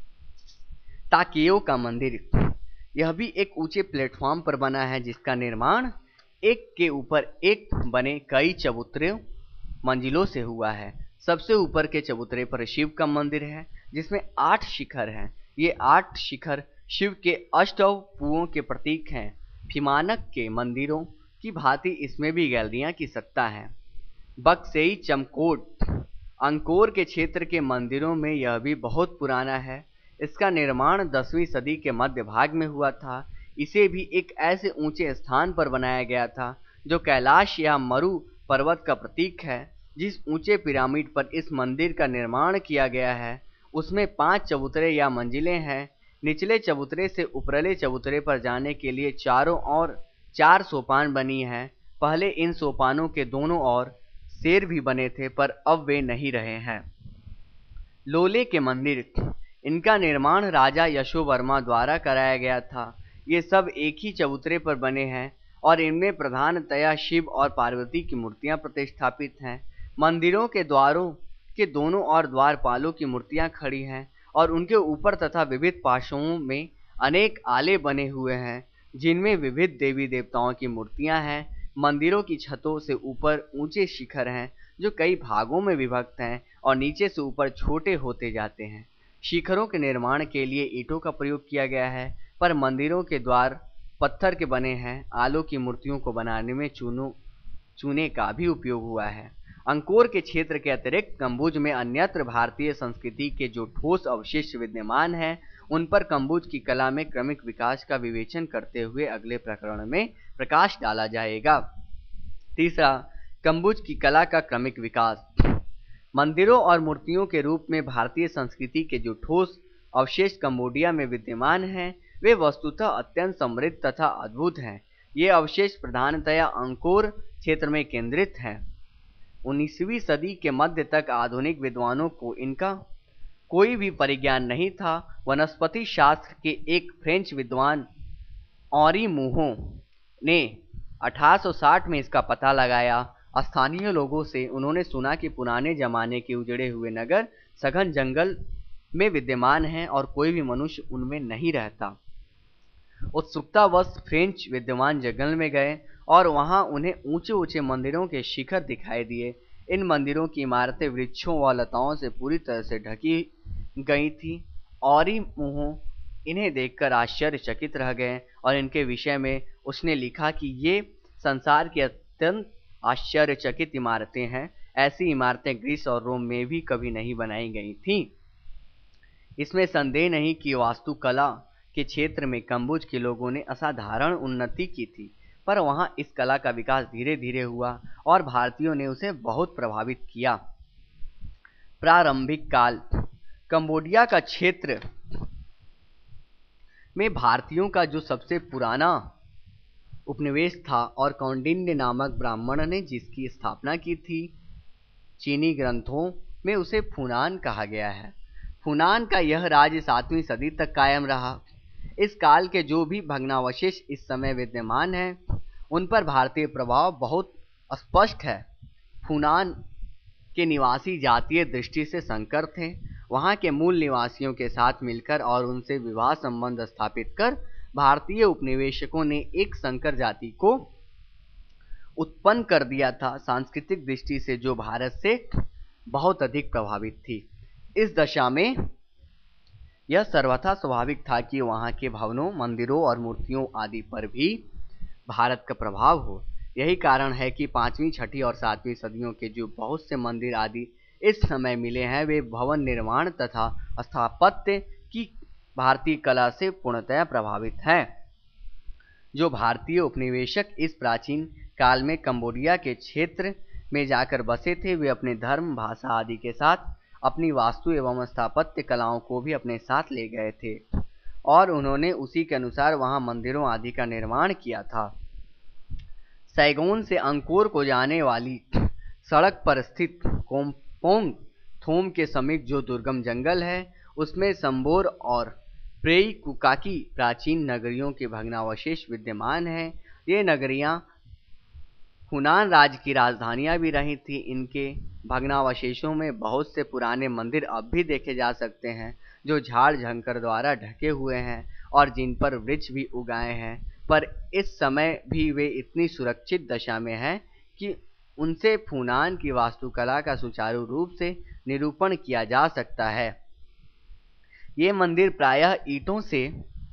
ताकेओ का मंदिर। यह भी एक ऊंचे प्लेटफॉर्म पर बना है, जिसका निर्माण एक के ऊपर एक बने कई चबूतरे मंजिलों से हुआ है। सबसे ऊपर के चबूतरे पर शिव का मंदिर है, जिसमें आठ शिखर हैं। ये आठ शिखर शिव के अष्टपुओं के प्रतीक हैं। फिमानक के मंदिरों की भांति इसमें भी गैलरियां की सत्ता है। बक्सेई चमकोट। अंकोर के क्षेत्र के मंदिरों में यह भी बहुत पुराना है। इसका निर्माण दसवीं सदी के मध्य भाग में हुआ था। इसे भी एक ऐसे ऊंचे स्थान पर बनाया गया था जो कैलाश या मरु पर्वत का प्रतीक है। जिस ऊंचे पिरामिड पर इस मंदिर का निर्माण किया गया है, उसमें पांच चबूतरे या मंजिलें हैं। निचले चबूतरे से ऊपरले चबूतरे पर जाने के लिए चारों ओर चार सोपान बनी हैं। पहले इन सोपानों के दोनों ओर शेर भी बने थे, पर अब वे नहीं रहे हैं। लोले के मंदिर। इनका निर्माण राजा यशोवर्मा द्वारा कराया गया था। ये सब एक ही चबूतरे पर बने हैं और इनमें प्रधानतया शिव और पार्वती की मूर्तियां प्रतिष्ठापित हैं। मंदिरों के द्वारों के दोनों ओर द्वारपालों की मूर्तियां खड़ी हैं और उनके ऊपर तथा विविध पार्श्वों में अनेक आले बने हुए हैं जिनमें विविध देवी देवताओं की मूर्तियां हैं। मंदिरों की छतों से ऊपर ऊंचे शिखर हैं जो कई भागों में विभक्त हैं और नीचे से ऊपर छोटे होते जाते हैं। शिखरों के निर्माण के लिए ईंटों का प्रयोग किया गया है, पर मंदिरों के द्वार पत्थर के बने हैं। आलों की मूर्तियों को बनाने में चूनों चूने का भी उपयोग हुआ है। अंकोर के क्षेत्र के अतिरिक्त कम्बुज में अन्यत्र भारतीय संस्कृति के जो ठोस अवशेष विद्यमान हैं, उन पर कम्बुज की कला में क्रमिक विकास का विवेचन करते हुए अगले प्रकरण में प्रकाश डाला जाएगा। तीसरा, कम्बुज की कला का क्रमिक विकास। मंदिरों और मूर्तियों के रूप में भारतीय संस्कृति के जो ठोस अवशेष कंबोडिया में विद्यमान हैं, वे वस्तुतः अत्यंत समृद्ध तथा अद्भुत हैं। ये अवशेष प्रधानतया अंकोर क्षेत्र में केंद्रित हैं। उन्नीसवीं सदी के मध्य तक आधुनिक विद्वानों को इनका कोई भी परिज्ञान नहीं था। वनस्पति शास्त्र के एक फ्रेंच विद्वान ऑरी मूहो ने अठारह सौ साठ में इसका पता लगाया। स्थानीय लोगों से उन्होंने सुना कि पुराने जमाने के उजड़े हुए नगर सघन जंगल में विद्यमान हैं और कोई भी मनुष्य उनमें नहीं रहता। उत्सुकतावश फ्रेंच विद्वान जंगल में गए और वहां उन्हें ऊंचे ऊंचे मंदिरों के शिखर दिखाई दिए। इन मंदिरों की इमारतें वृक्षों व लताओं से पूरी तरह से ढकी गई थी। ऑरी मूहो इन्हें देखकर आश्चर्यचकित रह गए और इनके विषय में उसने लिखा कि ये संसार की अत्यंत आश्चर्यचकित इमारतें हैं। ऐसी इमारतें ग्रीस और रोम में भी कभी नहीं बनाई गई थीं। इसमें संदेह नहीं कि वास्तुकला के क्षेत्र में कम्बुज के लोगों ने असाधारण उन्नति की थी, पर वहां इस कला का विकास धीरे धीरे हुआ और भारतीयों ने उसे बहुत प्रभावित किया। प्रारंभिक काल। कंबोडिया का क्षेत्र में भारतीयों का जो सबसे पुराना उपनिवेश था और कौंडिन्य नामक ब्राह्मण ने जिसकी स्थापना की थी, चीनी ग्रंथों में उसे फूनान कहा गया है। फूनान का यह राज्य सातवीं सदी तक कायम रहा। इस काल के जो भी भग्नावशेष इस समय विद्यमान हैं, उन पर भारतीय प्रभाव बहुत स्पष्ट है। फूनान के निवासी जातीय दृष्टि से संकर थे। वहां के मूल निवासियों के साथ मिलकर और उनसे विवाह संबंध स्थापित कर भारतीय उपनिवेशकों ने एक संकर जाति को उत्पन्न कर दिया था, सांस्कृतिक दृष्टि से जो भारत से बहुत अधिक प्रभावित थी। इस दशा में यह सर्वथा स्वाभाविक था कि वहां के भवनों, मंदिरों और मूर्तियों आदि पर भी भारत का प्रभाव हो। यही कारण है कि पांचवीं, छठी और सातवीं सदियों के जो बहुत से मंदिर आदि इस समय मिले हैं, वे भवन निर्माण तथा स्थापत्य की भारतीय कला से पूर्णतया प्रभावित हैं। जो भारतीय उपनिवेशक इस प्राचीन काल में कंबोडिया के क्षेत्र में जाकर बसे थे, वे अपने धर्म, भाषा आदि के साथ अपनी वास्तु एवं स्थापत्य कलाओं को भी अपने साथ ले गए थे और उन्होंने उसी के अनुसार वहां मंदिरों आदि का निर्माण किया था। सैगोन से अंकोर को जाने वाली सड़क पर स्थित कोम्पोंग थोम के समीप जो दुर्गम जंगल है, उसमें संबोर और प्रेई कुकाकी प्राचीन नगरियों के भग्नावशेष विद्यमान हैं। ये नगरियां फूनान राज्य की राजधानियां भी रही थी। इनके भग्नावशेषों में बहुत से पुराने मंदिर अब भी देखे जा सकते हैं, जो झाड़ झंकर द्वारा ढके हुए हैं और जिन पर वृक्ष भी उगाए हैं, पर इस समय भी वे इतनी सुरक्षित दशा में हैं कि उनसे फूनान की वास्तुकला का सुचारू रूप से निरूपण किया जा सकता है। ये मंदिर प्रायः ईंटों से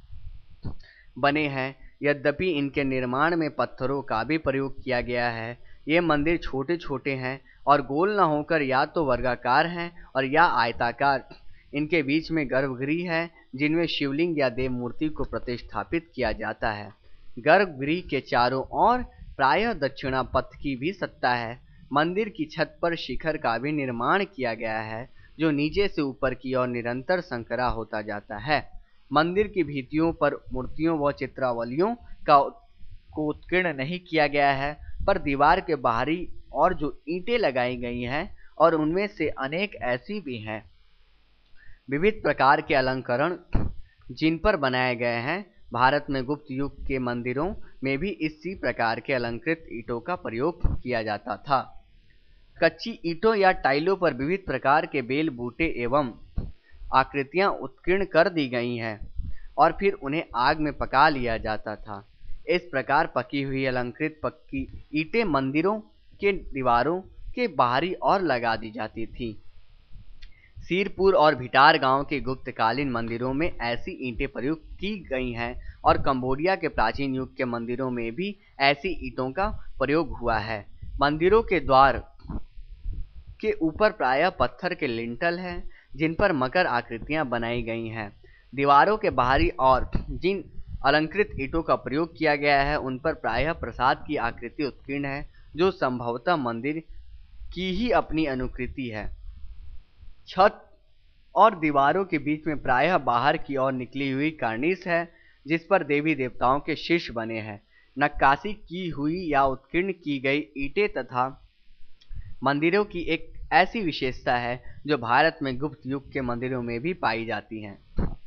बने हैं, यद्यपि इनके निर्माण में पत्थरों का भी प्रयोग किया गया है। ये मंदिर छोटे छोटे हैं और गोल न होकर या तो वर्गाकार हैं और या आयताकार। इनके बीच में गर्भगृह है, जिनमें शिवलिंग या देव मूर्ति को प्रतिष्ठापित किया जाता है। गर्भगृह के चारों ओर प्रायः दक्षिणा पथ की भी सत्ता है। मंदिर की छत पर शिखर का भी निर्माण किया गया है, जो नीचे से ऊपर की ओर निरंतर संकरा होता जाता है। मंदिर की भित्तियों पर मूर्तियों व चित्रावलियों का को उत्कीर्ण नहीं किया गया है, पर दीवार के बाहरी और जो ईंटें लगाई गई हैं और उनमें से अनेक ऐसी भी हैं। विविध प्रकार के अलंकरण जिन पर बनाए गए हैं, भारत में गुप्त युग के मंदिरों में भी इसी प्रकार के अलंकृत ईंटों का प्रयोग किया जाता था। कच्ची ईंटों या टाइलों पर विविध प्रकार के बेल बूटे एवं आकृतियां उत्कीर्ण कर दी गई हैं और फिर उन्हें आग में पका लिया जाता था। इस प्रकार पकी हुई अलंकृत पक्की ईंटें मंदिरों के दीवारों के बाहरी ओर लगा दी जाती थी। सीरपुर और भिटार गांव के गुप्तकालीन मंदिरों में ऐसी ईंटें प्रयुक्त की गई हैं और कंबोडिया के प्राचीन युग के मंदिरों में भी ऐसी ईंटों का प्रयोग हुआ है। मंदिरों के द्वार के ऊपर प्रायः पत्थर के लिंटल हैं जिन पर मकर आकृतियां बनाई गई हैं। दीवारों के बाहरी ओर जिन अलंकृत ईंटों का प्रयोग किया गया है उन पर प्रायः प्रसाद की आकृति उत्कीर्ण है, जो संभवतः मंदिर की ही अपनी अनुकृति है। छत और दीवारों के बीच में प्रायः बाहर की ओर निकली हुई कार्निस है जिस पर देवी देवताओं के शिष्य बने हैं। नक्काशी की हुई या उत्कीर्ण की गई ईंटें तथा मंदिरों की एक ऐसी विशेषता है जो भारत में गुप्त युग के मंदिरों में भी पाई जाती हैं।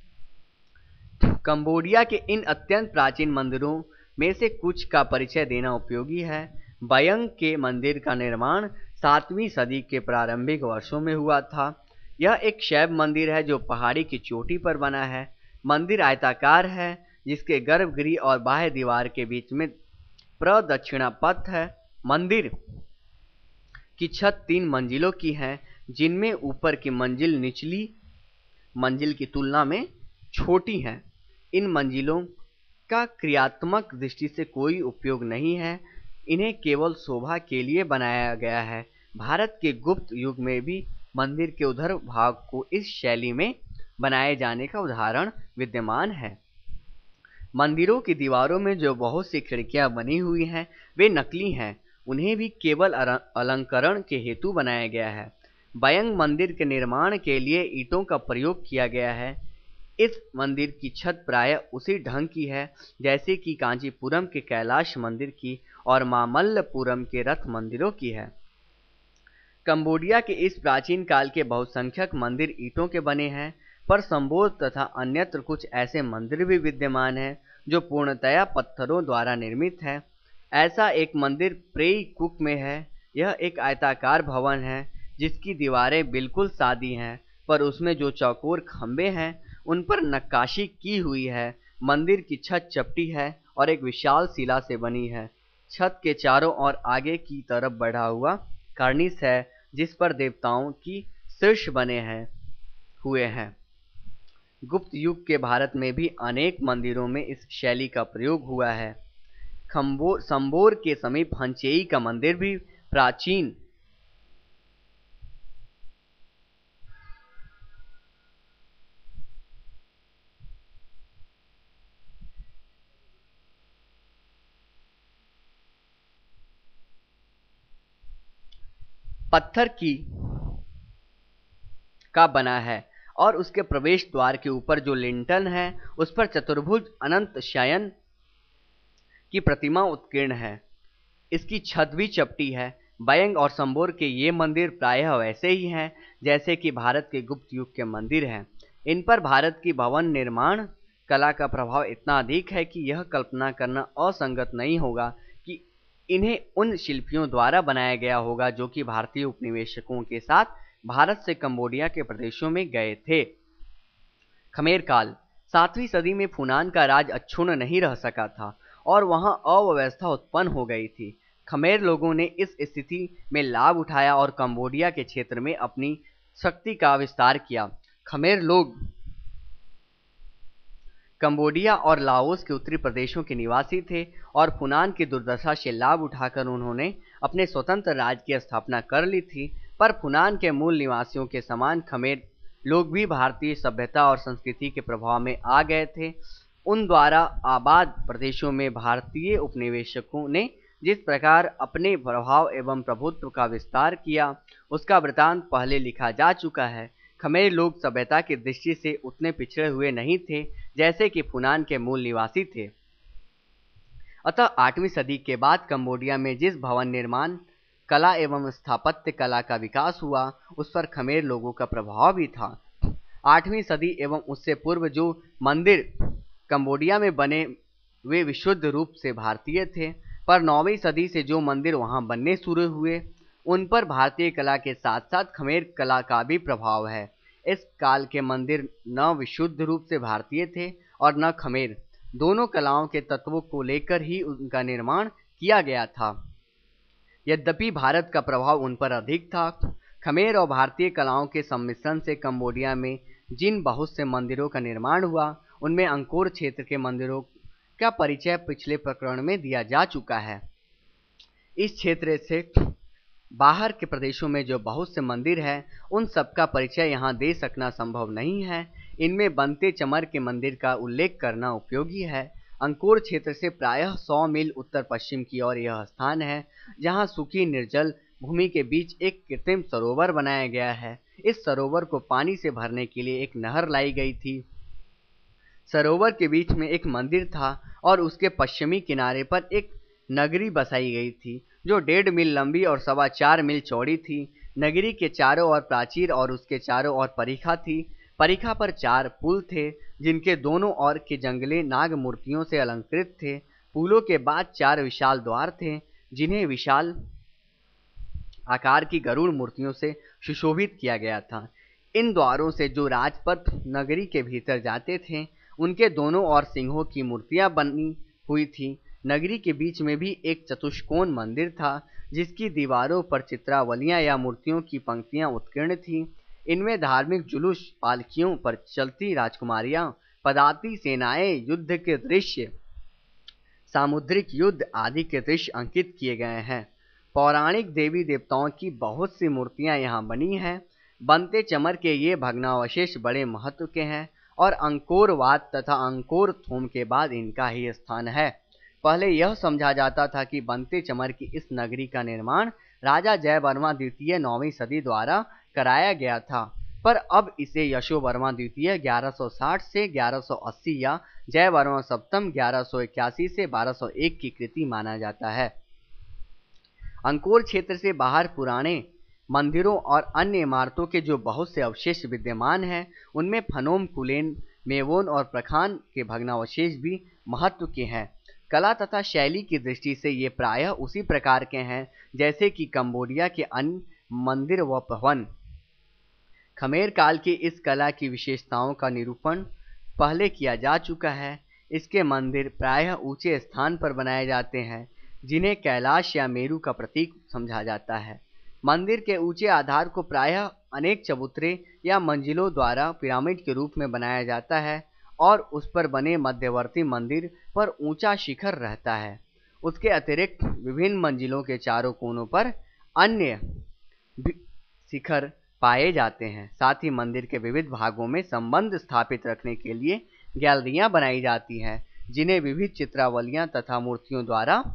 कंबोडिया के इन अत्यंत प्राचीन मंदिरों में से कुछ का परिचय देना उपयोगी है। बयंग के मंदिर का निर्माण सातवीं सदी के प्रारंभिक वर्षों में हुआ था। यह एक शैव मंदिर है जो पहाड़ी की चोटी पर बना है। मंदिर आयताकार है जिसके गर्भगृह और बाह्य दीवार के बीच में प्रदक्षिणा पथ है। मंदिर की छत तीन मंजिलों की है जिनमें ऊपर की मंजिल निचली मंजिल की तुलना में छोटी है। इन मंजिलों का क्रियात्मक दृष्टि से कोई उपयोग नहीं है, इन्हें केवल शोभा के लिए बनाया गया है। भारत के गुप्त युग में भी मंदिर के उधर भाग को इस शैली में बनाए जाने का उदाहरण विद्यमान है। मंदिरों की दीवारों में जो बहुत सी खिड़कियां बनी हुई हैं वे नकली हैं, उन्हें भी केवल अलंकरण के हेतु बनाया गया है। बयंग मंदिर के निर्माण के लिए ईंटों का प्रयोग किया गया है। इस मंदिर की छत प्रायः उसी ढंग की है जैसे कि कांचीपुरम के कैलाश मंदिर की और मामल्लपुरम के रथ मंदिरों की है। कंबोडिया के इस प्राचीन काल के बहुसंख्यक मंदिर ईंटों के बने हैं, पर संबोध तथा अन्यत्र कुछ ऐसे मंदिर भी विद्यमान हैं जो पूर्णतया पत्थरों द्वारा निर्मित है। ऐसा एक मंदिर प्रेई कुक में है। यह एक आयताकार भवन है जिसकी दीवारें बिल्कुल सादी हैं, पर उसमें जो चौकोर खंभे हैं उन पर नक्काशी की हुई है। मंदिर की छत चपटी है और एक विशाल शिला से बनी है। छत के चारों ओर आगे की तरफ बढ़ा हुआ कार्निस है जिस पर देवताओं की शीर्ष बने हैं हुए हैं। गुप्त युग के भारत में भी अनेक मंदिरों में इस शैली का प्रयोग हुआ है। खम्बोर संबोर के समीप हंचेई का मंदिर भी प्राचीन पत्थर की का बना है और उसके प्रवेश द्वार के ऊपर जो लिंटल है उस पर चतुर्भुज अनंत शयन की प्रतिमा उत्कीर्ण है। इसकी छत भी चपटी है। बयंग और संबोर के ये मंदिर प्रायः वैसे ही हैं जैसे कि भारत के गुप्त युग के मंदिर हैं। इन पर भारत की भवन निर्माण कला का प्रभाव इतना अधिक है कि यह कल्पना करना असंगत नहीं होगा कि इन्हें उन शिल्पियों द्वारा बनाया गया होगा जो कि भारतीय उपनिवेशकों के साथ भारत से कंबोडिया के प्रदेशों में गए थे। खमेर काल सातवीं सदी में फुनान का राज अक्षुण्ण नहीं रह सका था और वहां अव्यवस्था उत्पन्न हो गई थी। खमेर लोगों ने इस स्थिति में लाभ उठाया और कंबोडिया के क्षेत्र में अपनी शक्ति का विस्तार किया। खमेर लोग कंबोडिया और लाओस के उत्तरी प्रदेशों के निवासी थे और फुनान की दुर्दशा से लाभ उठाकर उन्होंने अपने स्वतंत्र राज्य की स्थापना कर ली थी। पर फुनान के मूल निवासियों के समान खमेर लोग भी भारतीय सभ्यता और संस्कृति के प्रभाव में आ गए थे। उन द्वारा आबाद प्रदेशों में भारतीय उपनिवेशकों ने जिस प्रकार अपने प्रभाव एवं प्रभुत्व का विस्तार किया उसका वृतांत पहले लिखा जा चुका है। खमेर लोग सभ्यता की दृष्टि से उतने पिछड़े हुए नहीं थे जैसे कि फुनान के मूल निवासी थे। अतः आठवीं सदी के बाद कंबोडिया में जिस भवन निर्माण कला एवं स्थापत्य कला का विकास हुआ उस पर खमेर लोगों का प्रभाव भी था। आठवीं सदी एवं उससे पूर्व जो मंदिर कंबोडिया में बने वे विशुद्ध रूप से भारतीय थे, पर नौवीं सदी से जो मंदिर वहां बनने शुरू हुए उन पर भारतीय कला के साथ साथ खमेर कला का भी प्रभाव है। इस काल के मंदिर न विशुद्ध रूप से भारतीय थे और न खमेर, दोनों कलाओं के तत्वों को लेकर ही उनका निर्माण किया गया था। यद्यपि भारत का प्रभाव उन पर अधिक था, खमेर और भारतीय कलाओं के सम्मिश्रण से कंबोडिया में जिन बहुत से मंदिरों का निर्माण हुआ उनमें अंकोर क्षेत्र के मंदिरों का परिचय पिछले प्रकरण में दिया जा चुका है। इस क्षेत्र से बाहर के प्रदेशों में जो बहुत से मंदिर हैं उन सबका परिचय यहाँ दे सकना संभव नहीं है। इनमें बनते चमर के मंदिर का उल्लेख करना उपयोगी है। अंकोर क्षेत्र से प्रायः सौ मील उत्तर पश्चिम की ओर यह स्थान है जहाँ सूखी निर्जल भूमि के बीच एक कृत्रिम सरोवर बनाया गया है। इस सरोवर को पानी से भरने के लिए एक नहर लाई गई थी। सरोवर के बीच में एक मंदिर था और उसके पश्चिमी किनारे पर एक नगरी बसाई गई थी जो डेढ़ मील लंबी और सवा चार मील चौड़ी थी। नगरी के चारों ओर प्राचीर और उसके चारों ओर परिखा थी। परिखा पर चार पुल थे जिनके दोनों ओर के जंगले नाग मूर्तियों से अलंकृत थे। पुलों के बाद चार विशाल द्वार थे जिन्हें विशाल आकार की गरुड़ मूर्तियों से सुशोभित किया गया था। इन द्वारों से जो राजपथ नगरी के भीतर जाते थे उनके दोनों ओर सिंहों की मूर्तियां बनी हुई थी। नगरी के बीच में भी एक चतुष्कोण मंदिर था जिसकी दीवारों पर चित्रावलियां या मूर्तियों की पंक्तियां उत्कीर्ण थीं। इनमें धार्मिक जुलूस, पालकियों पर चलती राजकुमारियां, पदाती सेनाएं, युद्ध के दृश्य, सामुद्रिक युद्ध आदि के दृश्य अंकित किए गए हैं। पौराणिक देवी देवताओं की बहुत सी मूर्तियां यहाँ बनी हैं। बनते चमर के ये भग्नावशेष बड़े महत्व के हैं और अंकोरवात तथा अंकोर थोम के बाद इनका ही स्थान है। पहले यह समझा जाता था कि बनते चमर की इस नगरी का निर्माण राजा जयवर्मा द्वितीय नौवीं सदी द्वारा कराया गया था, पर अब इसे यशोवर्मा द्वितीय ग्यारह सौ साठ से ग्यारह सौ अस्सी या जयवर्मा सप्तम ग्यारह सौ इक्यासी से बारह सौ एक की कृति माना जाता है। अंकोर क्षेत्र से बाहर पुराने मंदिरों और अन्य इमारतों के जो बहुत से अवशेष विद्यमान हैं उनमें फनोम कुलेन, मेवोन और प्रखान के भग्नावशेष भी महत्व के हैं। कला तथा शैली की दृष्टि से ये प्रायः उसी प्रकार के हैं जैसे कि कंबोडिया के अन्य मंदिर व भवन। खमेर काल की इस कला की विशेषताओं का निरूपण पहले किया जा चुका है। इसके मंदिर प्रायः ऊंचे स्थान पर बनाए जाते हैं जिन्हें कैलाश या मेरू का प्रतीक समझा जाता है। मंदिर के ऊंचे आधार को प्रायः अनेक चबूतरे या मंजिलों द्वारा पिरामिड के रूप में बनाया जाता है और उस पर बने मध्यवर्ती मंदिर पर ऊंचा शिखर रहता है। उसके अतिरिक्त विभिन्न मंजिलों के चारों कोनों पर अन्य शिखर पाए जाते हैं। साथ ही मंदिर के विविध भागों में संबंध स्थापित रखने के लिए गैलरियां बनाई जाती हैं जिन्हें विविध चित्रावलियां तथा मूर्तियों द्वारा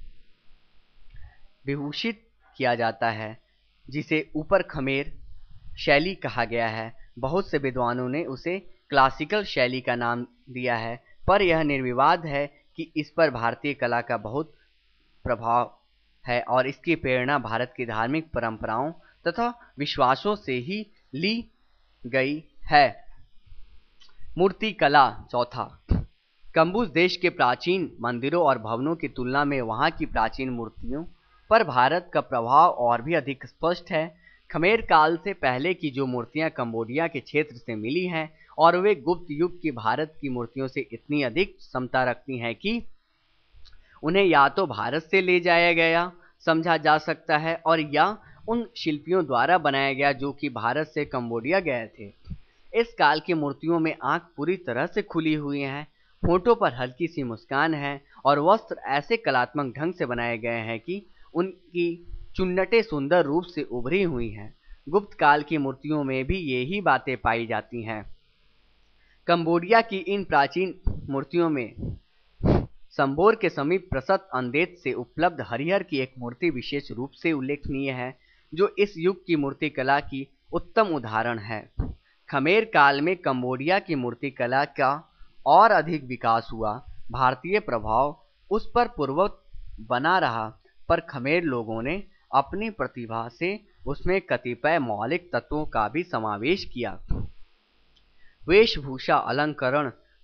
विभूषित किया जाता है, जिसे ऊपर खमेर शैली कहा गया है। बहुत से विद्वानों ने उसे क्लासिकल शैली का नाम दिया है, पर यह निर्विवाद है कि इस पर भारतीय कला का बहुत प्रभाव है और इसकी प्रेरणा भारत की धार्मिक परंपराओं तथा विश्वासों से ही ली गई है। मूर्ति कला चौथा, कंबुज देश के प्राचीन मंदिरों और भवनों की तुलना में वहां की प्राचीन मूर्तियों पर भारत का प्रभाव और भी अधिक स्पष्ट है। खमेर काल से पहले की जो मूर्तियां कंबोडिया के क्षेत्र से मिली हैं और वे गुप्त युग की भारत की मूर्तियों से इतनी अधिक समता रखती हैं कि उन्हें या तो भारत से ले जाया गया समझा जा सकता है और या उन शिल्पियों द्वारा बनाया गया जो कि भारत से कंबोडिया गए थे। इस काल की मूर्तियों में आंख पूरी तरह से खुली हुई हैं, होठों पर हल्की सी मुस्कान है और वस्त्र ऐसे कलात्मक ढंग से बनाए गए हैं कि उनकी चुन्नटें सुंदर रूप से उभरी हुई हैं। गुप्त काल की मूर्तियों में भी यही बातें पाई जाती हैं। कंबोडिया की इन प्राचीन मूर्तियों में संबोर के समीप प्रसत अंदेत से उपलब्ध हरिहर की एक मूर्ति विशेष रूप से उल्लेखनीय है, जो इस युग की मूर्तिकला की उत्तम उदाहरण है। खमेर काल में कंबोडिया की मूर्तिकला का और अधिक विकास हुआ। भारतीय प्रभाव उस पर पूर्ववत बना रहा, पर खमेर लोगों ने अपनी प्रतिभा से उसमें कतिपय मौलिक तत्वों का भी समावेश किया। वेशभूषा, अलंकरण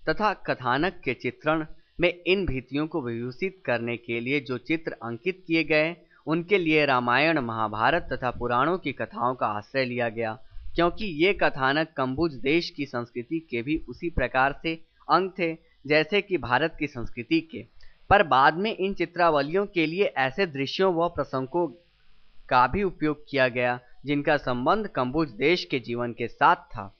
तथा कथानक के चित्रण में इन भित्तियों को विभूषित करने के लिए जो चित्र अंकित किए गए, उनके लिए रामायण, महाभारत तथा पुराणों की कथाओं का आश्रय लिया गया, क्योंकि ये कथानक कंबुज देश की संस्कृति के भी उसी प्रकार से अंग थे जैसे कि भारत की संस्कृति के। पर बाद में इन चित्रावलियों के लिए ऐसे दृश्यों व प्रसंगों का भी उपयोग किया गया जिनका संबंध कंबुज देश के जीवन के साथ था।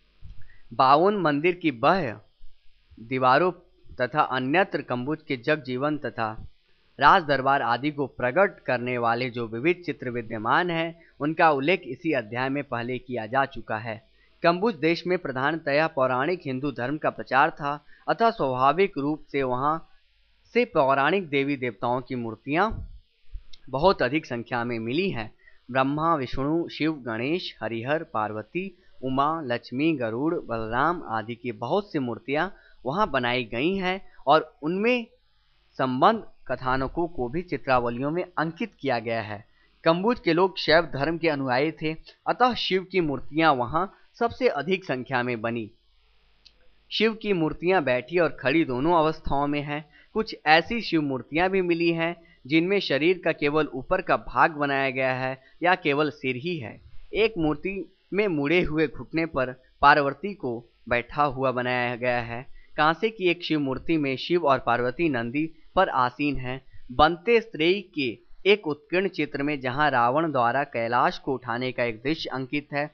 बावन मंदिर की बाह्य दीवारों तथा अन्यत्र कंबुज के जग जीवन तथा राज दरबार आदि को प्रकट करने वाले जो विविध चित्र विद्यमान हैं, उनका उल्लेख इसी अध्याय में पहले किया जा चुका है। कंबुज देश में प्रधानतया पौराणिक हिंदू धर्म का प्रचार था, अतः स्वाभाविक रूप से वहाँ से पौराणिक देवी देवताओं की मूर्तियाँ बहुत अधिक संख्या में मिली हैं। ब्रह्मा, विष्णु, शिव, गणेश, हरिहर, पार्वती, उमा, लक्ष्मी, गरुड़, बलराम आदि की बहुत सी मूर्तियाँ वहाँ बनाई गई हैं और उनमें संबंध कथानकों को भी चित्रावलियों में अंकित किया गया है। कंबुज के लोग शैव धर्म के अनुयायी थे, अतः शिव की मूर्तियाँ वहाँ सबसे अधिक संख्या में बनी। शिव की मूर्तियाँ बैठी और खड़ी दोनों अवस्थाओं में हैं। कुछ ऐसी शिव मूर्तियाँ भी मिली हैं जिनमें शरीर का केवल ऊपर का भाग बनाया गया है या केवल सिर ही है। एक मूर्ति में मुड़े हुए घुटने पर पार्वती को बैठा हुआ बनाया गया है। कांसे की एक शिव मूर्ति में शिव और पार्वती नंदी पर आसीन हैं। बनते स्त्रेय के एक उत्कीर्ण चित्र में जहां रावण द्वारा कैलाश को उठाने का एक दृश्य अंकित है,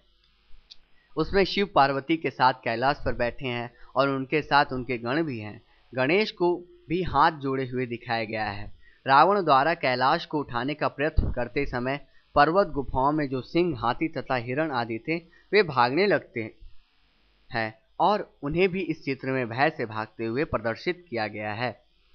उसमें शिव पार्वती के साथ कैलाश पर बैठे हैं और उनके साथ उनके गण भी हैं। गणेश को भी हाथ जोड़े हुए दिखाया गया है। रावण द्वारा कैलाश को उठाने का प्रयत्न करते समय पर्वत गुफाओं में जो सिंह, हाथी तथा हिरण आदि थे, वे भागने लगते हैं और उन्हें भी इस चित्र में भय से भागते हुए प्रदर्शित किया गया है।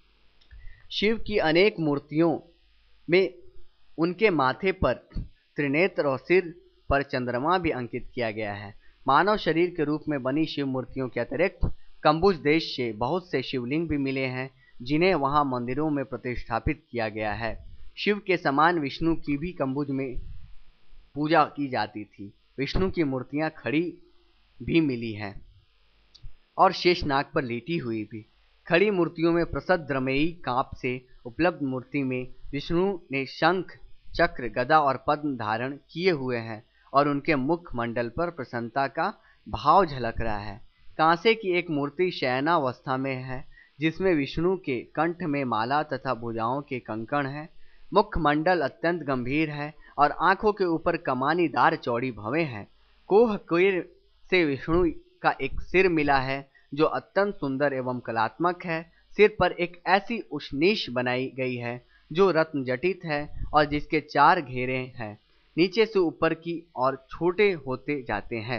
शिव की अनेक मूर्तियों में उनके माथे पर त्रिनेत्र और सिर पर चंद्रमा भी अंकित किया गया है। मानव शरीर के रूप में बनी शिव मूर्तियों के अतिरिक्त कंबुज देश से बहुत से शिवलिंग भी मिले हैं, जिन्हें वहां मंदिरों में प्रतिष्ठापित किया गया है। शिव के समान विष्णु की भी कंबुज में पूजा की जाती थी। विष्णु की मूर्तियां खड़ी भी मिली हैं और शेषनाग पर लेटी हुई भी। खड़ी मूर्तियों में प्रसिद्ध कांप से उपलब्ध मूर्ति में विष्णु ने शंख, चक्र, गदा और पद्म धारण किए हुए हैं और उनके मुख मंडल पर प्रसन्नता का भाव झलक रहा है। कांसे की एक मूर्ति शयनावस्था में है, जिसमें विष्णु के कंठ में माला तथा भुजाओं के कंकण है। मुख मंडल अत्यंत गंभीर है और आंखों के ऊपर कमानीदार चौड़ी भवें हैं। कोह कोर से विष्णु का एक सिर मिला है जो अत्यंत सुंदर एवं कलात्मक है। सिर पर एक ऐसी उष्नीश बनाई गई है जो रत्न जटित है और जिसके चार घेरे हैं, नीचे से ऊपर की ओर छोटे होते जाते हैं।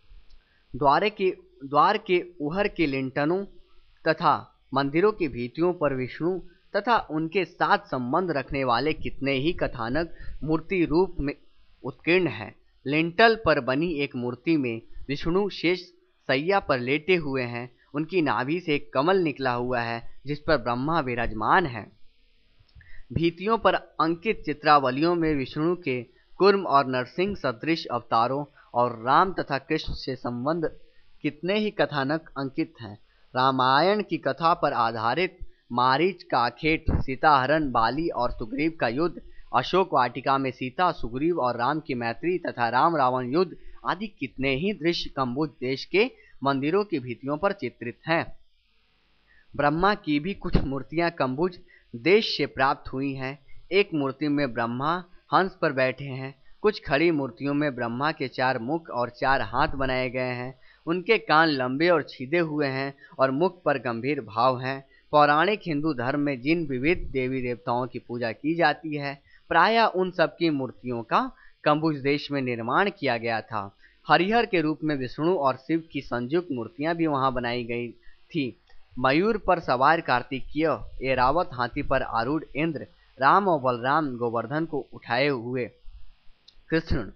द्वार के द्वार के उहर के लिंटनों तथा मंदिरों की भित्तियों पर विष्णु तथा उनके साथ संबंध रखने वाले कितने ही कथानक मूर्ति रूप में उत्कीर्ण है। लिंटल पर बनी एक मूर्ति में विष्णु शेष सैया पर लेटे हुए हैं। उनकी नाभि से एक कमल निकला हुआ है जिस पर ब्रह्मा विराजमान है। भित्तियों पर अंकित चित्रावलियों में विष्णु के कूर्म और नरसिंह सदृश अवतारों और राम तथा कृष्ण से संबंध कितने ही कथानक अंकित हैं। रामायण की कथा पर आधारित मारीच, काखेट, सीताहरण, बाली और सुग्रीव का युद्ध, अशोक वाटिका में सीता, सुग्रीव और राम की मैत्री तथा राम रावण युद्ध आदि कितने ही दृश्य कंबुज देश के मंदिरों की भित्तियों पर चित्रित हैं। ब्रह्मा की भी कुछ मूर्तियां कंबुज देश से प्राप्त हुई हैं। एक मूर्ति में ब्रह्मा हंस पर बैठे हैं। कुछ खड़ी मूर्तियों में ब्रह्मा के चार मुख और चार हाथ बनाए गए हैं। उनके कान लंबे और छीदे हुए हैं और मुख पर गंभीर भाव हैं। पौराणिक हिंदू धर्म में जिन विविध देवी देवताओं की पूजा की जाती है, प्रायः उन सब की मूर्तियों का कंबुज देश में निर्माण किया गया था। हरिहर के रूप में विष्णु और शिव की संयुक्त मूर्तियां भी वहां बनाई गई थी। मयूर पर सवार कार्तिकीय, ऐरावत हाथी पर आरूढ़ इंद्र, राम और बलराम गोवर्धन को उठाए हुए कृष्ण,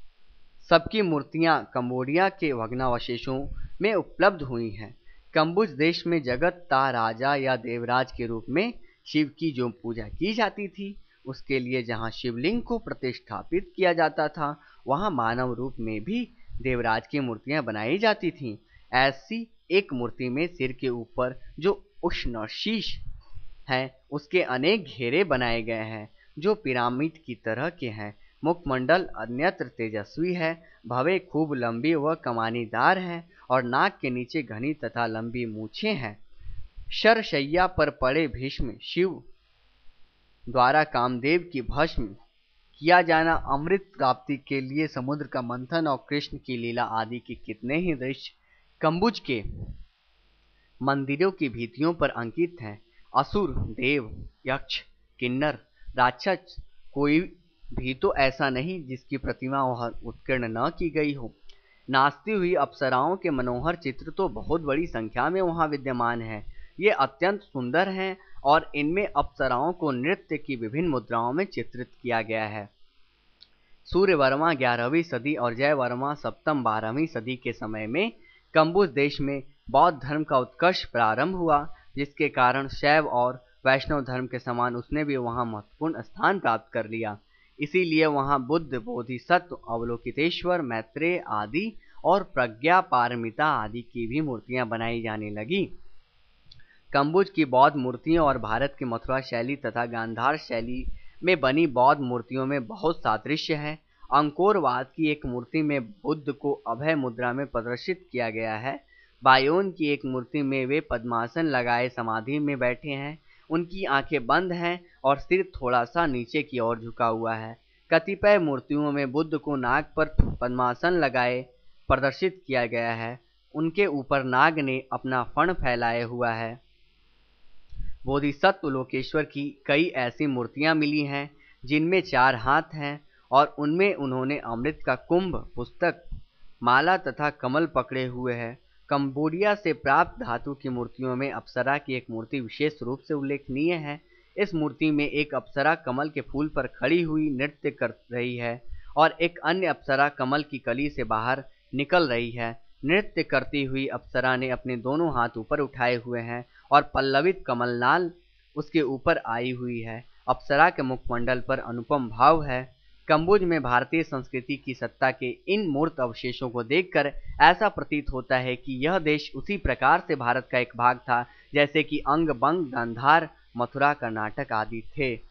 सबकी मूर्तियां कंबोडिया के भग्नावशेषों में उपलब्ध हुई हैं। कंबुज देश में जगत ता राजा या देवराज के रूप में शिव की जो पूजा की जाती थी, उसके लिए जहाँ शिवलिंग को प्रतिष्ठापित किया जाता था, वहाँ मानव रूप में भी देवराज की मूर्तियां बनाई जाती थीं। ऐसी एक मूर्ति में सिर के ऊपर जो उष्ण शीश है उसके अनेक घेरे बनाए गए हैं जो पिरामिड की तरह के हैं। मुखमंडल अन्यत्र तेजस्वी है, भवें खूब लंबी व कमानीदार है और नाक के नीचे घनी तथा लंबी मूछें हैं। शरशैया पर पड़े भीष्म शिव द्वारा कामदेव की भस्म किया जाना, अमृत प्राप्ति के लिए समुद्र का मंथन और कृष्ण की लीला आदि के कितने ही दृश्य कंबुज के मंदिरों की भित्तियों पर अंकित हैं। असुर, देव, यक्ष, किन्नर, राक्षस कोई भी तो ऐसा नहीं जिसकी प्रतिमा वहां उत्कीर्ण न की गई हो। नाचती हुई अप्सराओं के मनोहर चित्र तो बहुत बड़ी संख्या में वहां विद्यमान है। ये अत्यंत सुंदर हैं और इनमें अप्सराओं को नृत्य की विभिन्न मुद्राओं में चित्रित किया गया है। सूर्यवर्मा ग्यारहवीं सदी और जयवर्मा सप्तम बारहवीं सदी के समय में कंबुज देश में बौद्ध धर्म का उत्कर्ष प्रारंभ हुआ, जिसके कारण शैव और वैष्णव धर्म के समान उसने भी वहां महत्वपूर्ण स्थान प्राप्त कर लिया। इसीलिए वहां बुद्ध, बोधिसत्व, अवलोकितेश्वर, मैत्रेय आदि और प्रज्ञा पारमिता आदि की भी मूर्तियां बनाई जाने लगी। कंबुज की बौद्ध मूर्तियों और भारत की मथुरा शैली तथा गांधार शैली में बनी बौद्ध मूर्तियों में बहुत सादृश्य है। अंकोरवाद की एक मूर्ति में बुद्ध को अभय मुद्रा में प्रदर्शित किया गया है। बायोन की एक मूर्ति में वे पद्मासन लगाए समाधि में बैठे हैं। उनकी आंखें बंद हैं और सिर थोड़ा सा नीचे की ओर झुका हुआ है। कतिपय मूर्तियों में बुद्ध को नाग पर पद्मासन लगाए प्रदर्शित किया गया है। उनके ऊपर नाग ने अपना फण फैलाए हुआ है। बोधिसत्व लोकेश्वर की कई ऐसी मूर्तियां मिली हैं जिनमें चार हाथ हैं और उनमें उन्होंने अमृत का कुंभ, पुस्तक, माला तथा कमल पकड़े हुए हैं। कंबोडिया से प्राप्त धातु की मूर्तियों में अप्सरा की एक मूर्ति विशेष रूप से उल्लेखनीय है। इस मूर्ति में एक अप्सरा कमल के फूल पर खड़ी हुई नृत्य कर रही है और एक अन्य अप्सरा कमल की कली से बाहर निकल रही है। नृत्य करती हुई अप्सरा ने अपने दोनों हाथ ऊपर उठाए हुए हैं और पल्लवित कमलनाल उसके ऊपर आई हुई है। अप्सरा के मुखमंडल पर अनुपम भाव है। कंबुज में भारतीय संस्कृति की सत्ता के इन मूर्त अवशेषों को देखकर ऐसा प्रतीत होता है कि यह देश उसी प्रकार से भारत का एक भाग था जैसे कि अंग, बंग, गांधार, मथुरा, कर्नाटक आदि थे।